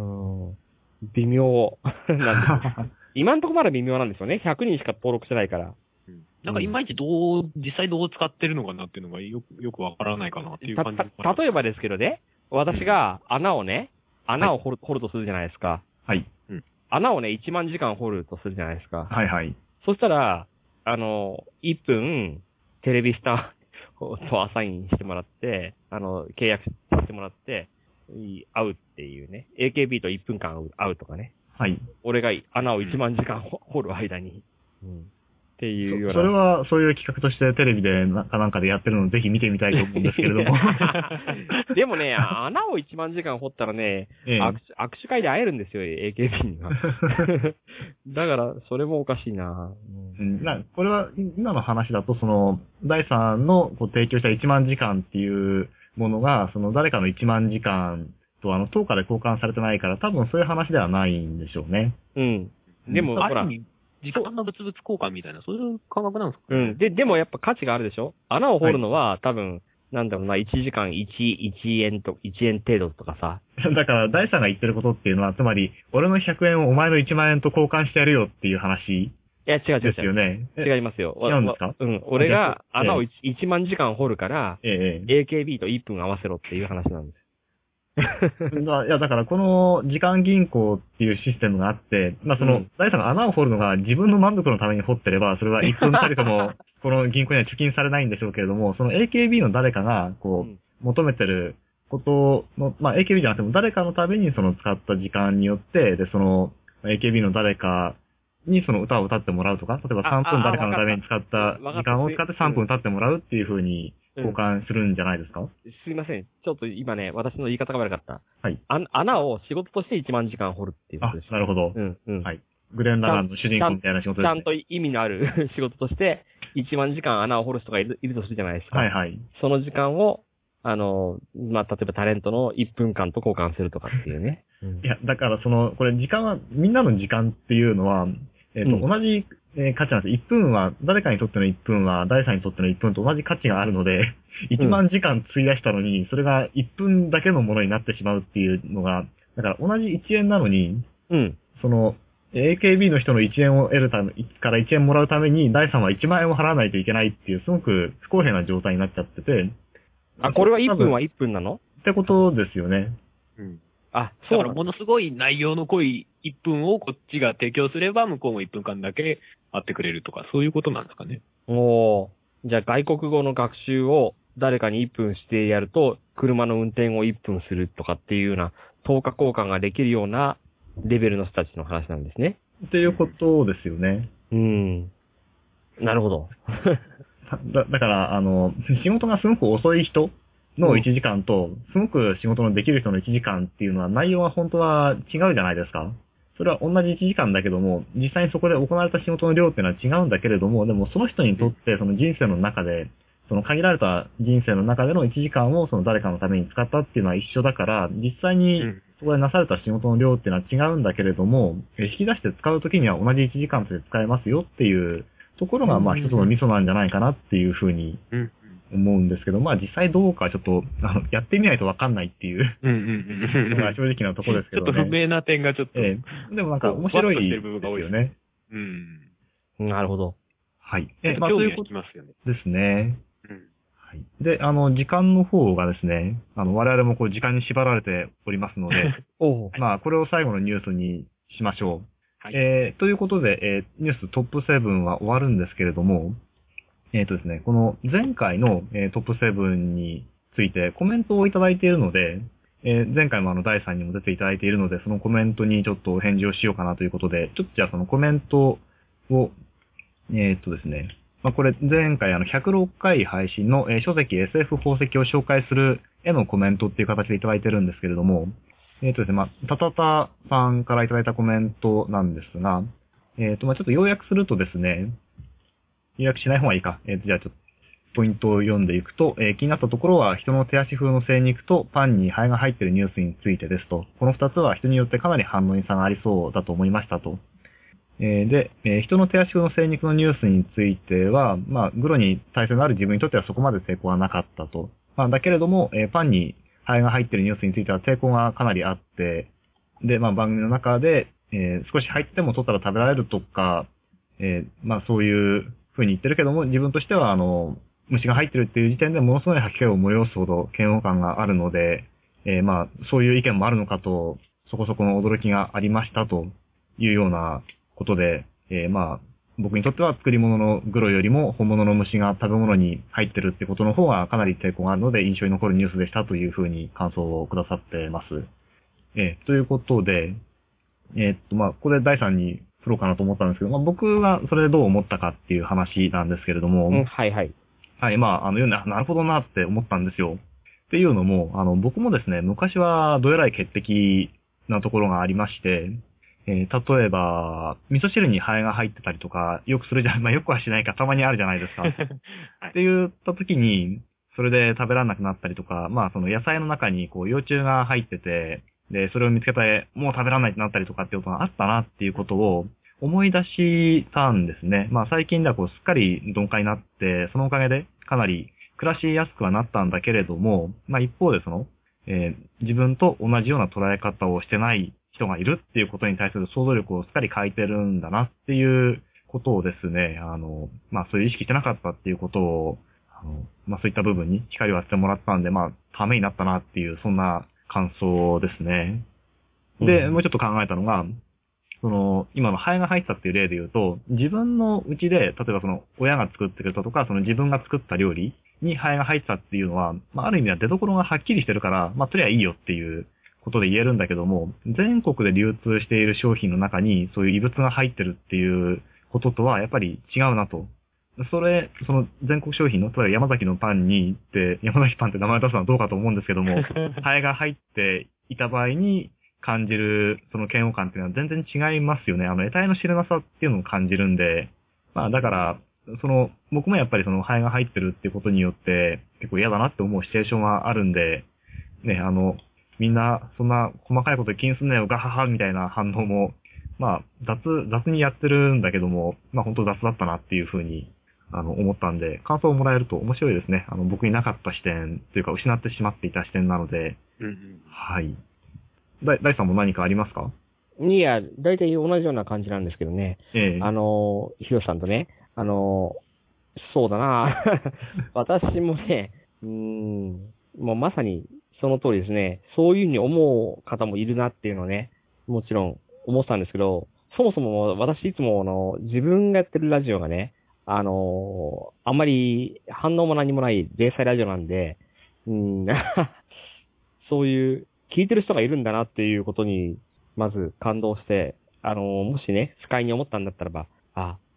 微妙なんです。今んとこまだ微妙なんですよね。ひゃくにんしか登録してないから。 なんかいまいちどう、実際どう使ってるのかなっていうのがよく、よくわからないかなっていう感じ。 た、た、例えばですけどね、私が穴をね、穴を掘る、はい、掘るとするじゃないですか。 はい。 うん。穴をね、いちまんじかん掘るとするじゃないですか。 はいはい。 そしたら、あの、いっぷん、テレビスターとアサインしてもらって、あの、契約してもらって、会うっていうね。エーケービー といっぷんかん会うとかね。 はい。 俺が穴をいちまんじかん掘る間に。うん。っていうような。 それは、そういう企画としてテレビでなんかなんかでやってるのをぜひ見てみたいと思うんですけれども。 でもね、穴をいちまんじかん掘ったらね、ええ、握手、握手会で会えるんですよ、エーケービー には。だから、それもおかしいな、 うん、なこれは、今の話だと、その、第三のこう提供したいちまんじかんっていうものが、その誰かのいちまんじかんと、あの、等価で交換されてないから、多分そういう話ではないんでしょうね。 うん。でも、ほら、 時間の物々交換みたいな、そういう感覚なんですか、 ね、うん。で、でもやっぱ価値があるでしょ？穴を掘るのは、はい、多分、なんだろうな、いちじかんいち、いちえんと、いちえん程度とかさ。 だから、第三が言ってることっていうのは、つまり、俺のひゃくえんをお前のいちまんえんと交換してやるよっていう話。 いや、違う違う違う。 ですよね。 違いますよ。 違うんですか？ うん。俺が穴を 1, いちまんじかん掘るから、ええ、エーケービー といっぷん合わせろっていう話なんです。 いや、だからこの時間銀行っていうシステムがあって、まあその、第三が穴を掘るのが自分の満足のために掘ってれば、それはいっぷんたりとも、この銀行には貯金されないんでしょうけれども、その エーケービー の誰かが、こう、求めてることの、まあ エーケービー じゃなくても誰かのためにその使った時間によって、で、その、エーケービー の誰かにその歌を歌ってもらうとか、例えばさんぷん誰かのために使った時間を使ってさんぷん歌ってもらうっていう風に、交換するんじゃないですか、うん、 すいません。ちょっと今ね、私の言い方が悪かった。 はい。 あ穴を仕事としていちまんじかん掘るっていうことです。 あ、なるほど。 うん、うん。 はい。グレン・ラガンの主人公みたいな仕事です、ね、 ちゃんと意味のある仕事として、いちまんじかん穴を掘る人がいる、いるとするじゃないですか。 はいはい。 その時間を、あの、まあ、例えばタレントのいっぷんかんと交換するとかっていうね。 うん、いや、だからその、これ時間は、みんなの時間っていうのは、えっ、ー、と、うん、同じ、えー、価値なんです。いっぷんは、誰かにとってのいっぷんは、第三にとってのいっぷんと同じ価値があるので、いちまんじかん費やしたのに、それがいっぷんだけのものになってしまうっていうのが、だから同じいちえんなのに、 うん。 その、エーケービー の人のいちえんを得るため、からいちえんもらうために、第三はいちまんえんを払わないといけないっていう、すごく不公平な状態になっちゃってて。 あ、これはいっぷんはいっぷんなの？ ってことですよね。 うん。あ、そう。だからものすごい内容の濃いいっぷんをこっちが提供すれば、向こうもいっぷんかんだけ会ってくれるとか、そういうことなんですかね。 おー。じゃあ外国語の学習を誰かにいっぷんしてやると、車の運転をいっぷんするとかっていうような、等価交換ができるようなレベルの人たちの話なんですね。 っていうことですよね。 うん。なるほど。 だ, だから、あの、仕事がすごく遅い人のいちじかんと、すごく仕事のできる人のいちじかんっていうのは内容は本当は違うじゃないですか。それは同じいちじかんだけども、実際にそこで行われた仕事の量っていうのは違うんだけれども、でもその人にとってその人生の中で、その限られた人生の中でのいちじかんをその誰かのために使ったっていうのは一緒だから、実際にそこでなされた仕事の量っていうのは違うんだけれども、引き出して使うときには同じいちじかんとして使えますよっていうところが、まあ一つのミソなんじゃないかなっていうふうに思うんですけど、まあ実際どうかちょっと、あの、やってみないとわかんないっていうのが正直なところですけどね。 ちょっと不明な点がちょっと。 ええ、でもなんか面白いですよね。 うん。なるほど。 はい。え、まあそういうことですね。 うん。 はい。で、あの、時間の方がですね、あの、我々もこう時間に縛られておりますので、 おまあこれを最後のニュースにしましょう。 はい、 えー、ということで、えー、ニューストップセブンは終わるんですけれども、えっとですね、この前回の、えー、トップセブンについてコメントをいただいているので、えー、前回もあのだいさんにも出ていただいているので、そのコメントにちょっとお返事をしようかなということで、ちょっとじゃあそのコメントを、えー、っとですね、まあ、これ前回あのひゃくろっかい配信の、えー、書籍 エスエフ 宝石を紹介するへのコメントっていう形でいただいてるんですけれども、えっとですね、まあ、たたたさんからいただいたコメントなんですが、えっと、まあ、ちょっと要約するとですね、要約しない方がいいか。えっと、じゃあちょっと、ポイントを読んでいくと、えー、気になったところは、人の手足風の精肉とパンにハエが入っているニュースについてですと、この二つは人によってかなり反応に差がありそうだと思いましたと。えー、で、えー、人の手足風の精肉のニュースについては、まあ、グロに耐性のある自分にとってはそこまで抵抗はなかったと。まあ、だけれども、えー、パンにハエが入っているニュースについては抵抗がかなりあって、で、まあ、番組の中で、えー、少し入っても取ったら食べられるとか、えー、まあ、そういう風に言ってるけども、自分としては、あの、虫が入ってるっていう時点でものすごい吐き気を催すほど嫌悪感があるので、えー、まあ、そういう意見もあるのかと、そこそこの驚きがありましたというようなことで、えー、まあ、僕にとっては作り物のグロよりも本物の虫が食べ物に入ってるってことの方がかなり抵抗があるので印象に残るニュースでしたという風に感想をくださってます。えー、ということで、えー、っと、まあ、これだいさんに振ろうかなと思ったんですけど、まあ、僕がそれでどう思ったかっていう話なんですけれども、 うん、はいはい。 はい、まあ、あの、なるほどなって思ったんですよ。っていうのも、あの、僕もですね、昔はどえらい潔癖なところがありまして、えー、例えば、味噌汁にハエが入ってたりとか、よくするじゃん、まあ、よくはしないか、たまにあるじゃないですか。はい、って言った時に、それで食べられなくなったりとか、まあ、その野菜の中にこう幼虫が入ってて、で、それを見つけて、もう食べられないってなったりとかっていうことがあったなっていうことを思い出したんですね。まあ、最近ではこう、すっかり鈍化になって、そのおかげでかなり暮らしやすくはなったんだけれども、まあ、一方でその、えー、自分と同じような捉え方をしてない人がいるっていうことに対する想像力をすっかり欠いてるんだなっていうことをですね、あの、まあそういう意識してなかったっていうことを、あの、まあそういった部分に光を当ててもらったんで、まあためになったなっていう、そんな感想ですね。で、うん、もうちょっと考えたのが、その、今のハエが入ったっていう例で言うと、自分のうちで、例えばその、親が作ってくれたとか、その自分が作った料理にハエが入ったっていうのは、まあある意味は出所がはっきりしてるから、まあとりゃいいよっていう、ことで言えるんだけども、全国で流通している商品の中にそういう異物が入ってるっていうこととはやっぱり違うなと。それ、その全国商品の、例えば山崎のパンに行って、山崎パンって名前出すのはどうかと思うんですけども、ハエが入っていた場合に感じるその嫌悪感っていうのは全然違いますよね。あの、得体の知れなさっていうのを感じるんで、まあだから、その、僕もやっぱりそのハエが入ってるっていうことによって結構嫌だなって思うシチュエーションはあるんで、ね、あの、みんな、そんな細かいこと気にすんなよ、ガハハみたいな反応も、まあ、雑、雑にやってるんだけども、まあ本当雑だったなっていうふうに、あの、思ったんで、感想をもらえると面白いですね。あの、僕になかった視点というか、失ってしまっていた視点なので、 うんうん、 はい。だ、大さんも何かありますか？ いや、だいたい同じような感じなんですけどね。 ええ。 あの、ひろしさんとね、あの、そうだな私もね、うーん、もうまさに、その通りですね。そういうふうに思う方もいるなっていうのはね、もちろん思ってたんですけど、そもそも私いつもあの、自分がやってるラジオがね、あの、あんまり反応も何もない零細ラジオなんで、うん、そういう聞いてる人がいるんだなっていうことに、まず感動して、あの、もしね、不快に思ったんだったらば、あ、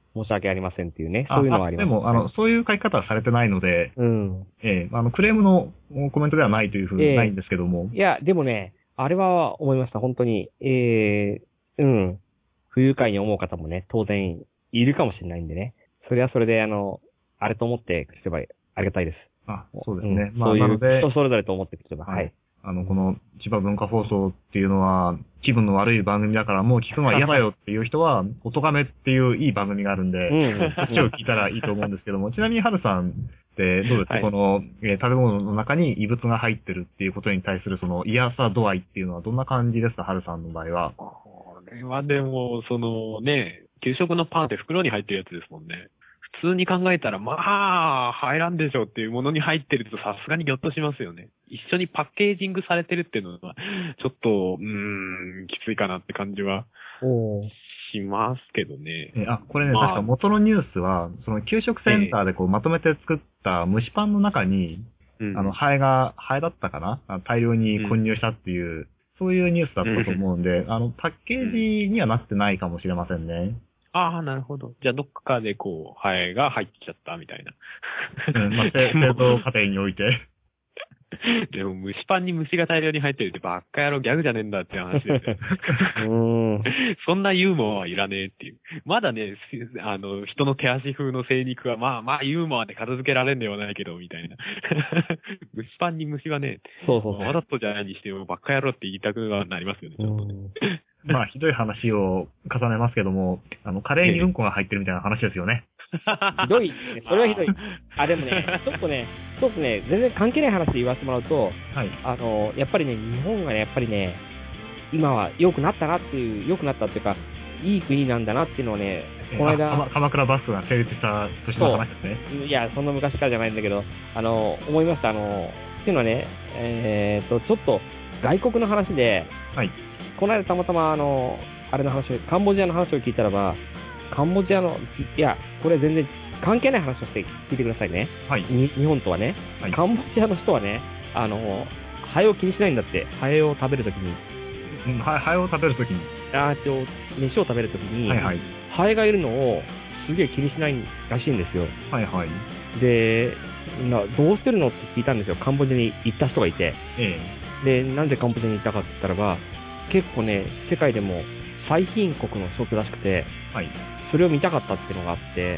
申し訳ありませんっていうね、そういうのはあります、 ね。でも、あの、そういう書き方はされてないので、うん。ええー、あの、クレームのコメントではないというふうにないんですけども。 えー、いや、でもね、あれは思いました、本当に。えー、うん。不愉快に思う方もね、当然いるかもしれないんでね。それはそれで、あの、あれと思ってくればありがたいです。 あ、そうですね。 うん、まあ、そういう人それぞれと思ってくれば、はい。はい、 あの、この千葉文化放送っていうのは、気分の悪い番組だからもう聞くのは嫌だよっていう人は、おとがめっていういい番組があるんで、うん、そっちを聞いたらいいと思うんですけども、ちなみにハルさんってどうですか、はい、この、えー、食べ物の中に異物が入ってるっていうことに対するその嫌さ度合いっていうのはどんな感じですか、ハルさんの場合は。 これはでも、そのね、給食のパンって袋に入ってるやつですもんね。普通に考えたら、まあ、入らんでしょっていうものに入ってるとさすがにギョッとしますよね。一緒にパッケージングされてるっていうのは、ちょっと、うーん、きついかなって感じはしますけどね。 え、あ、これね、まあ、確か元のニュースは、その給食センターでこうまとめて作った蒸しパンの中に、えー、あの、ハエが、ハエだったかな大量に混入したっていう、うん、そういうニュースだったと思うんで、あの、パッケージにはなってないかもしれませんね。 ああ、なるほど。じゃあ、どっかでこう、ハエが入っちゃったみたいな。 うん、まあ、製造過程において。 でも、蒸しパンに虫が大量に入ってるってばっか野郎ギャグじゃねえんだって話ですよ。うんそんなユーモアはいらねえっていう。まだね、あの、人の手足風の精肉は、まあまあユーモアで片付けられんではないけど、みたいな。蒸しパンに虫はね、そうそうそう。わざとじゃないにしてもばっか野郎って言いたくなりますよね、ちょっとね。 まあ、ひどい話を重ねますけども、あの、カレーにうんこが入ってるみたいな話ですよね。 ひどい。それはひどい。あ、でもね、ちょっとね、ちょっとね、全然関係ない話で言わせてもらうと、はい、あの、やっぱりね、日本がね、やっぱりね、今は良くなったなっていう、良くなったっていうか、いい国なんだなっていうのをね、この間。 鎌倉バスが成立した年の話ですね。 いや、そんな昔からじゃないんだけど、あの、思いました。あの、っていうのはね、えー、っと、ちょっと外国の話で、はい。この間たまたまあの、あれの話を、カンボジアの話を聞いたらば、カンボジアの、いや、これ全然関係ない話をして聞いてくださいね。はい。に日本とはね、はい、カンボジアの人はね、あの、ハエを気にしないんだって、ハエを食べるときに。 うん、ハエを食べるときに。 あー、ちょ、飯を食べるときに、はいはい。ハエがいるのをすげえ気にしないらしいんですよ。 はいはい。 で、などうしてるのって聞いたんですよ。カンボジアに行った人がいて。ええ。で、なんでカンボジアに行ったかって言ったらば、結構ね、世界でも最貧国の一つらしくて、はい。それを見たかったっていうのがあって、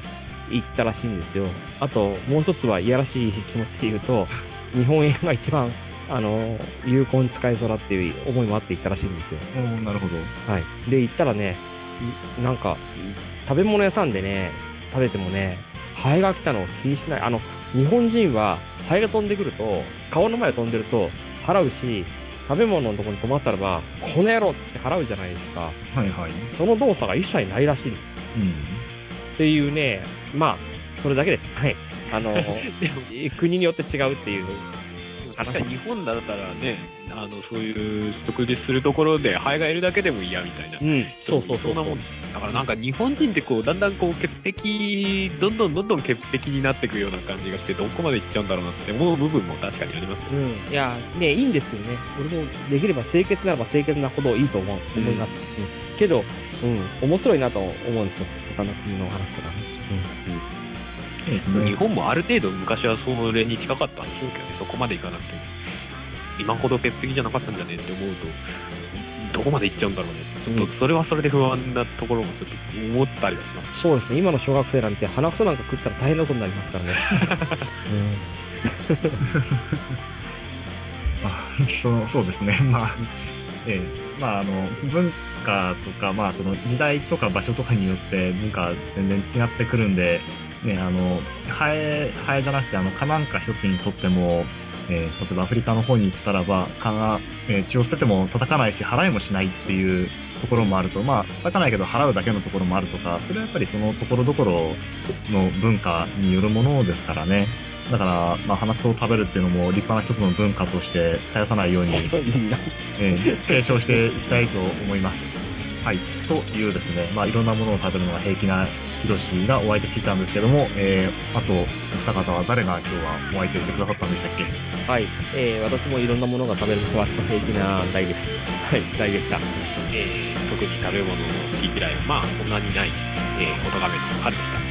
行ったらしいんですよ。あと、もう一つはいやらしい気持ちで言うと、日本円が一番、あの、有効に使えそうだっていう思いもあって行ったらしいんですよ。 うん、なるほど。 はい。で、行ったらね、なんか、食べ物屋さんでね、食べてもね、ハエが来たのを気にしない。あの、日本人は、ハエが飛んでくると、顔の前を飛んでると、払うし、食べ物のところに止まったらば、この野郎って払うじゃないですか。はいはい。その動作が一切ないらしいんです。うん。っていうね、まあ、それだけです。はい。あの、国によって違うっていう。 確かに日本だったらね、あの、そういう食事するところでハエがいるだけでも嫌みたいな。うん。そうそうそう。そんなもん。だからなんか日本人ってこう、だんだんこう、潔癖、どんどんどんどん潔癖になっていくような感じがして、どこまで行っちゃうんだろうなって思う部分も確かにありますよね。 うん。いや、ね、いいんですよね。俺もできれば清潔ならば清潔なほどいいと思う、思います。うん。うん、けど、うん、面白いなと思うんですよ。他の国の話とかね。うん。うん日本もある程度昔はそれに近かったんでしょうけどね、そこまでいかなくて。今ほど潔癖じゃなかったんじゃねえって思うと、どこまで行っちゃうんだろうね。ちょっとそれはそれで不安なところもちょっと思ったりはします。 そうですね、今の小学生なんて鼻くそなんか食ったら大変なことになりますからね。うんあそうそうですね。まあ、ええ、まああの、文化とか、まあその時代とか場所とかによって文化全然違ってくるんで、ね、あの、ハエ、ハエじゃなくて、あの、蚊なんか一つにとっても、えー、例えばアフリカの方に行ったらば、蚊が、えー、血を捨てても叩かないし、払いもしないっていうところもあると、まあ、叩かないけど払うだけのところもあるとか、それはやっぱりそのところどころの文化によるものですからね。だから、まあ、鼻くそを食べるっていうのも立派な一つの文化として絶やさないように、えー、継承していきたいと思います。はい。というですね、まあ、いろんなものを食べるのが平気なひろしがお相手していたんですけども、えー、あと、お二方は誰が今日はお相手してくださったんでしたっけ？ はい、えー、私もいろんなものが食べるファスト平気な大です。はい、大でした。 えー、特に食べ物の好き嫌いは、まあ、そんなにない、えー、おとがめの春でした。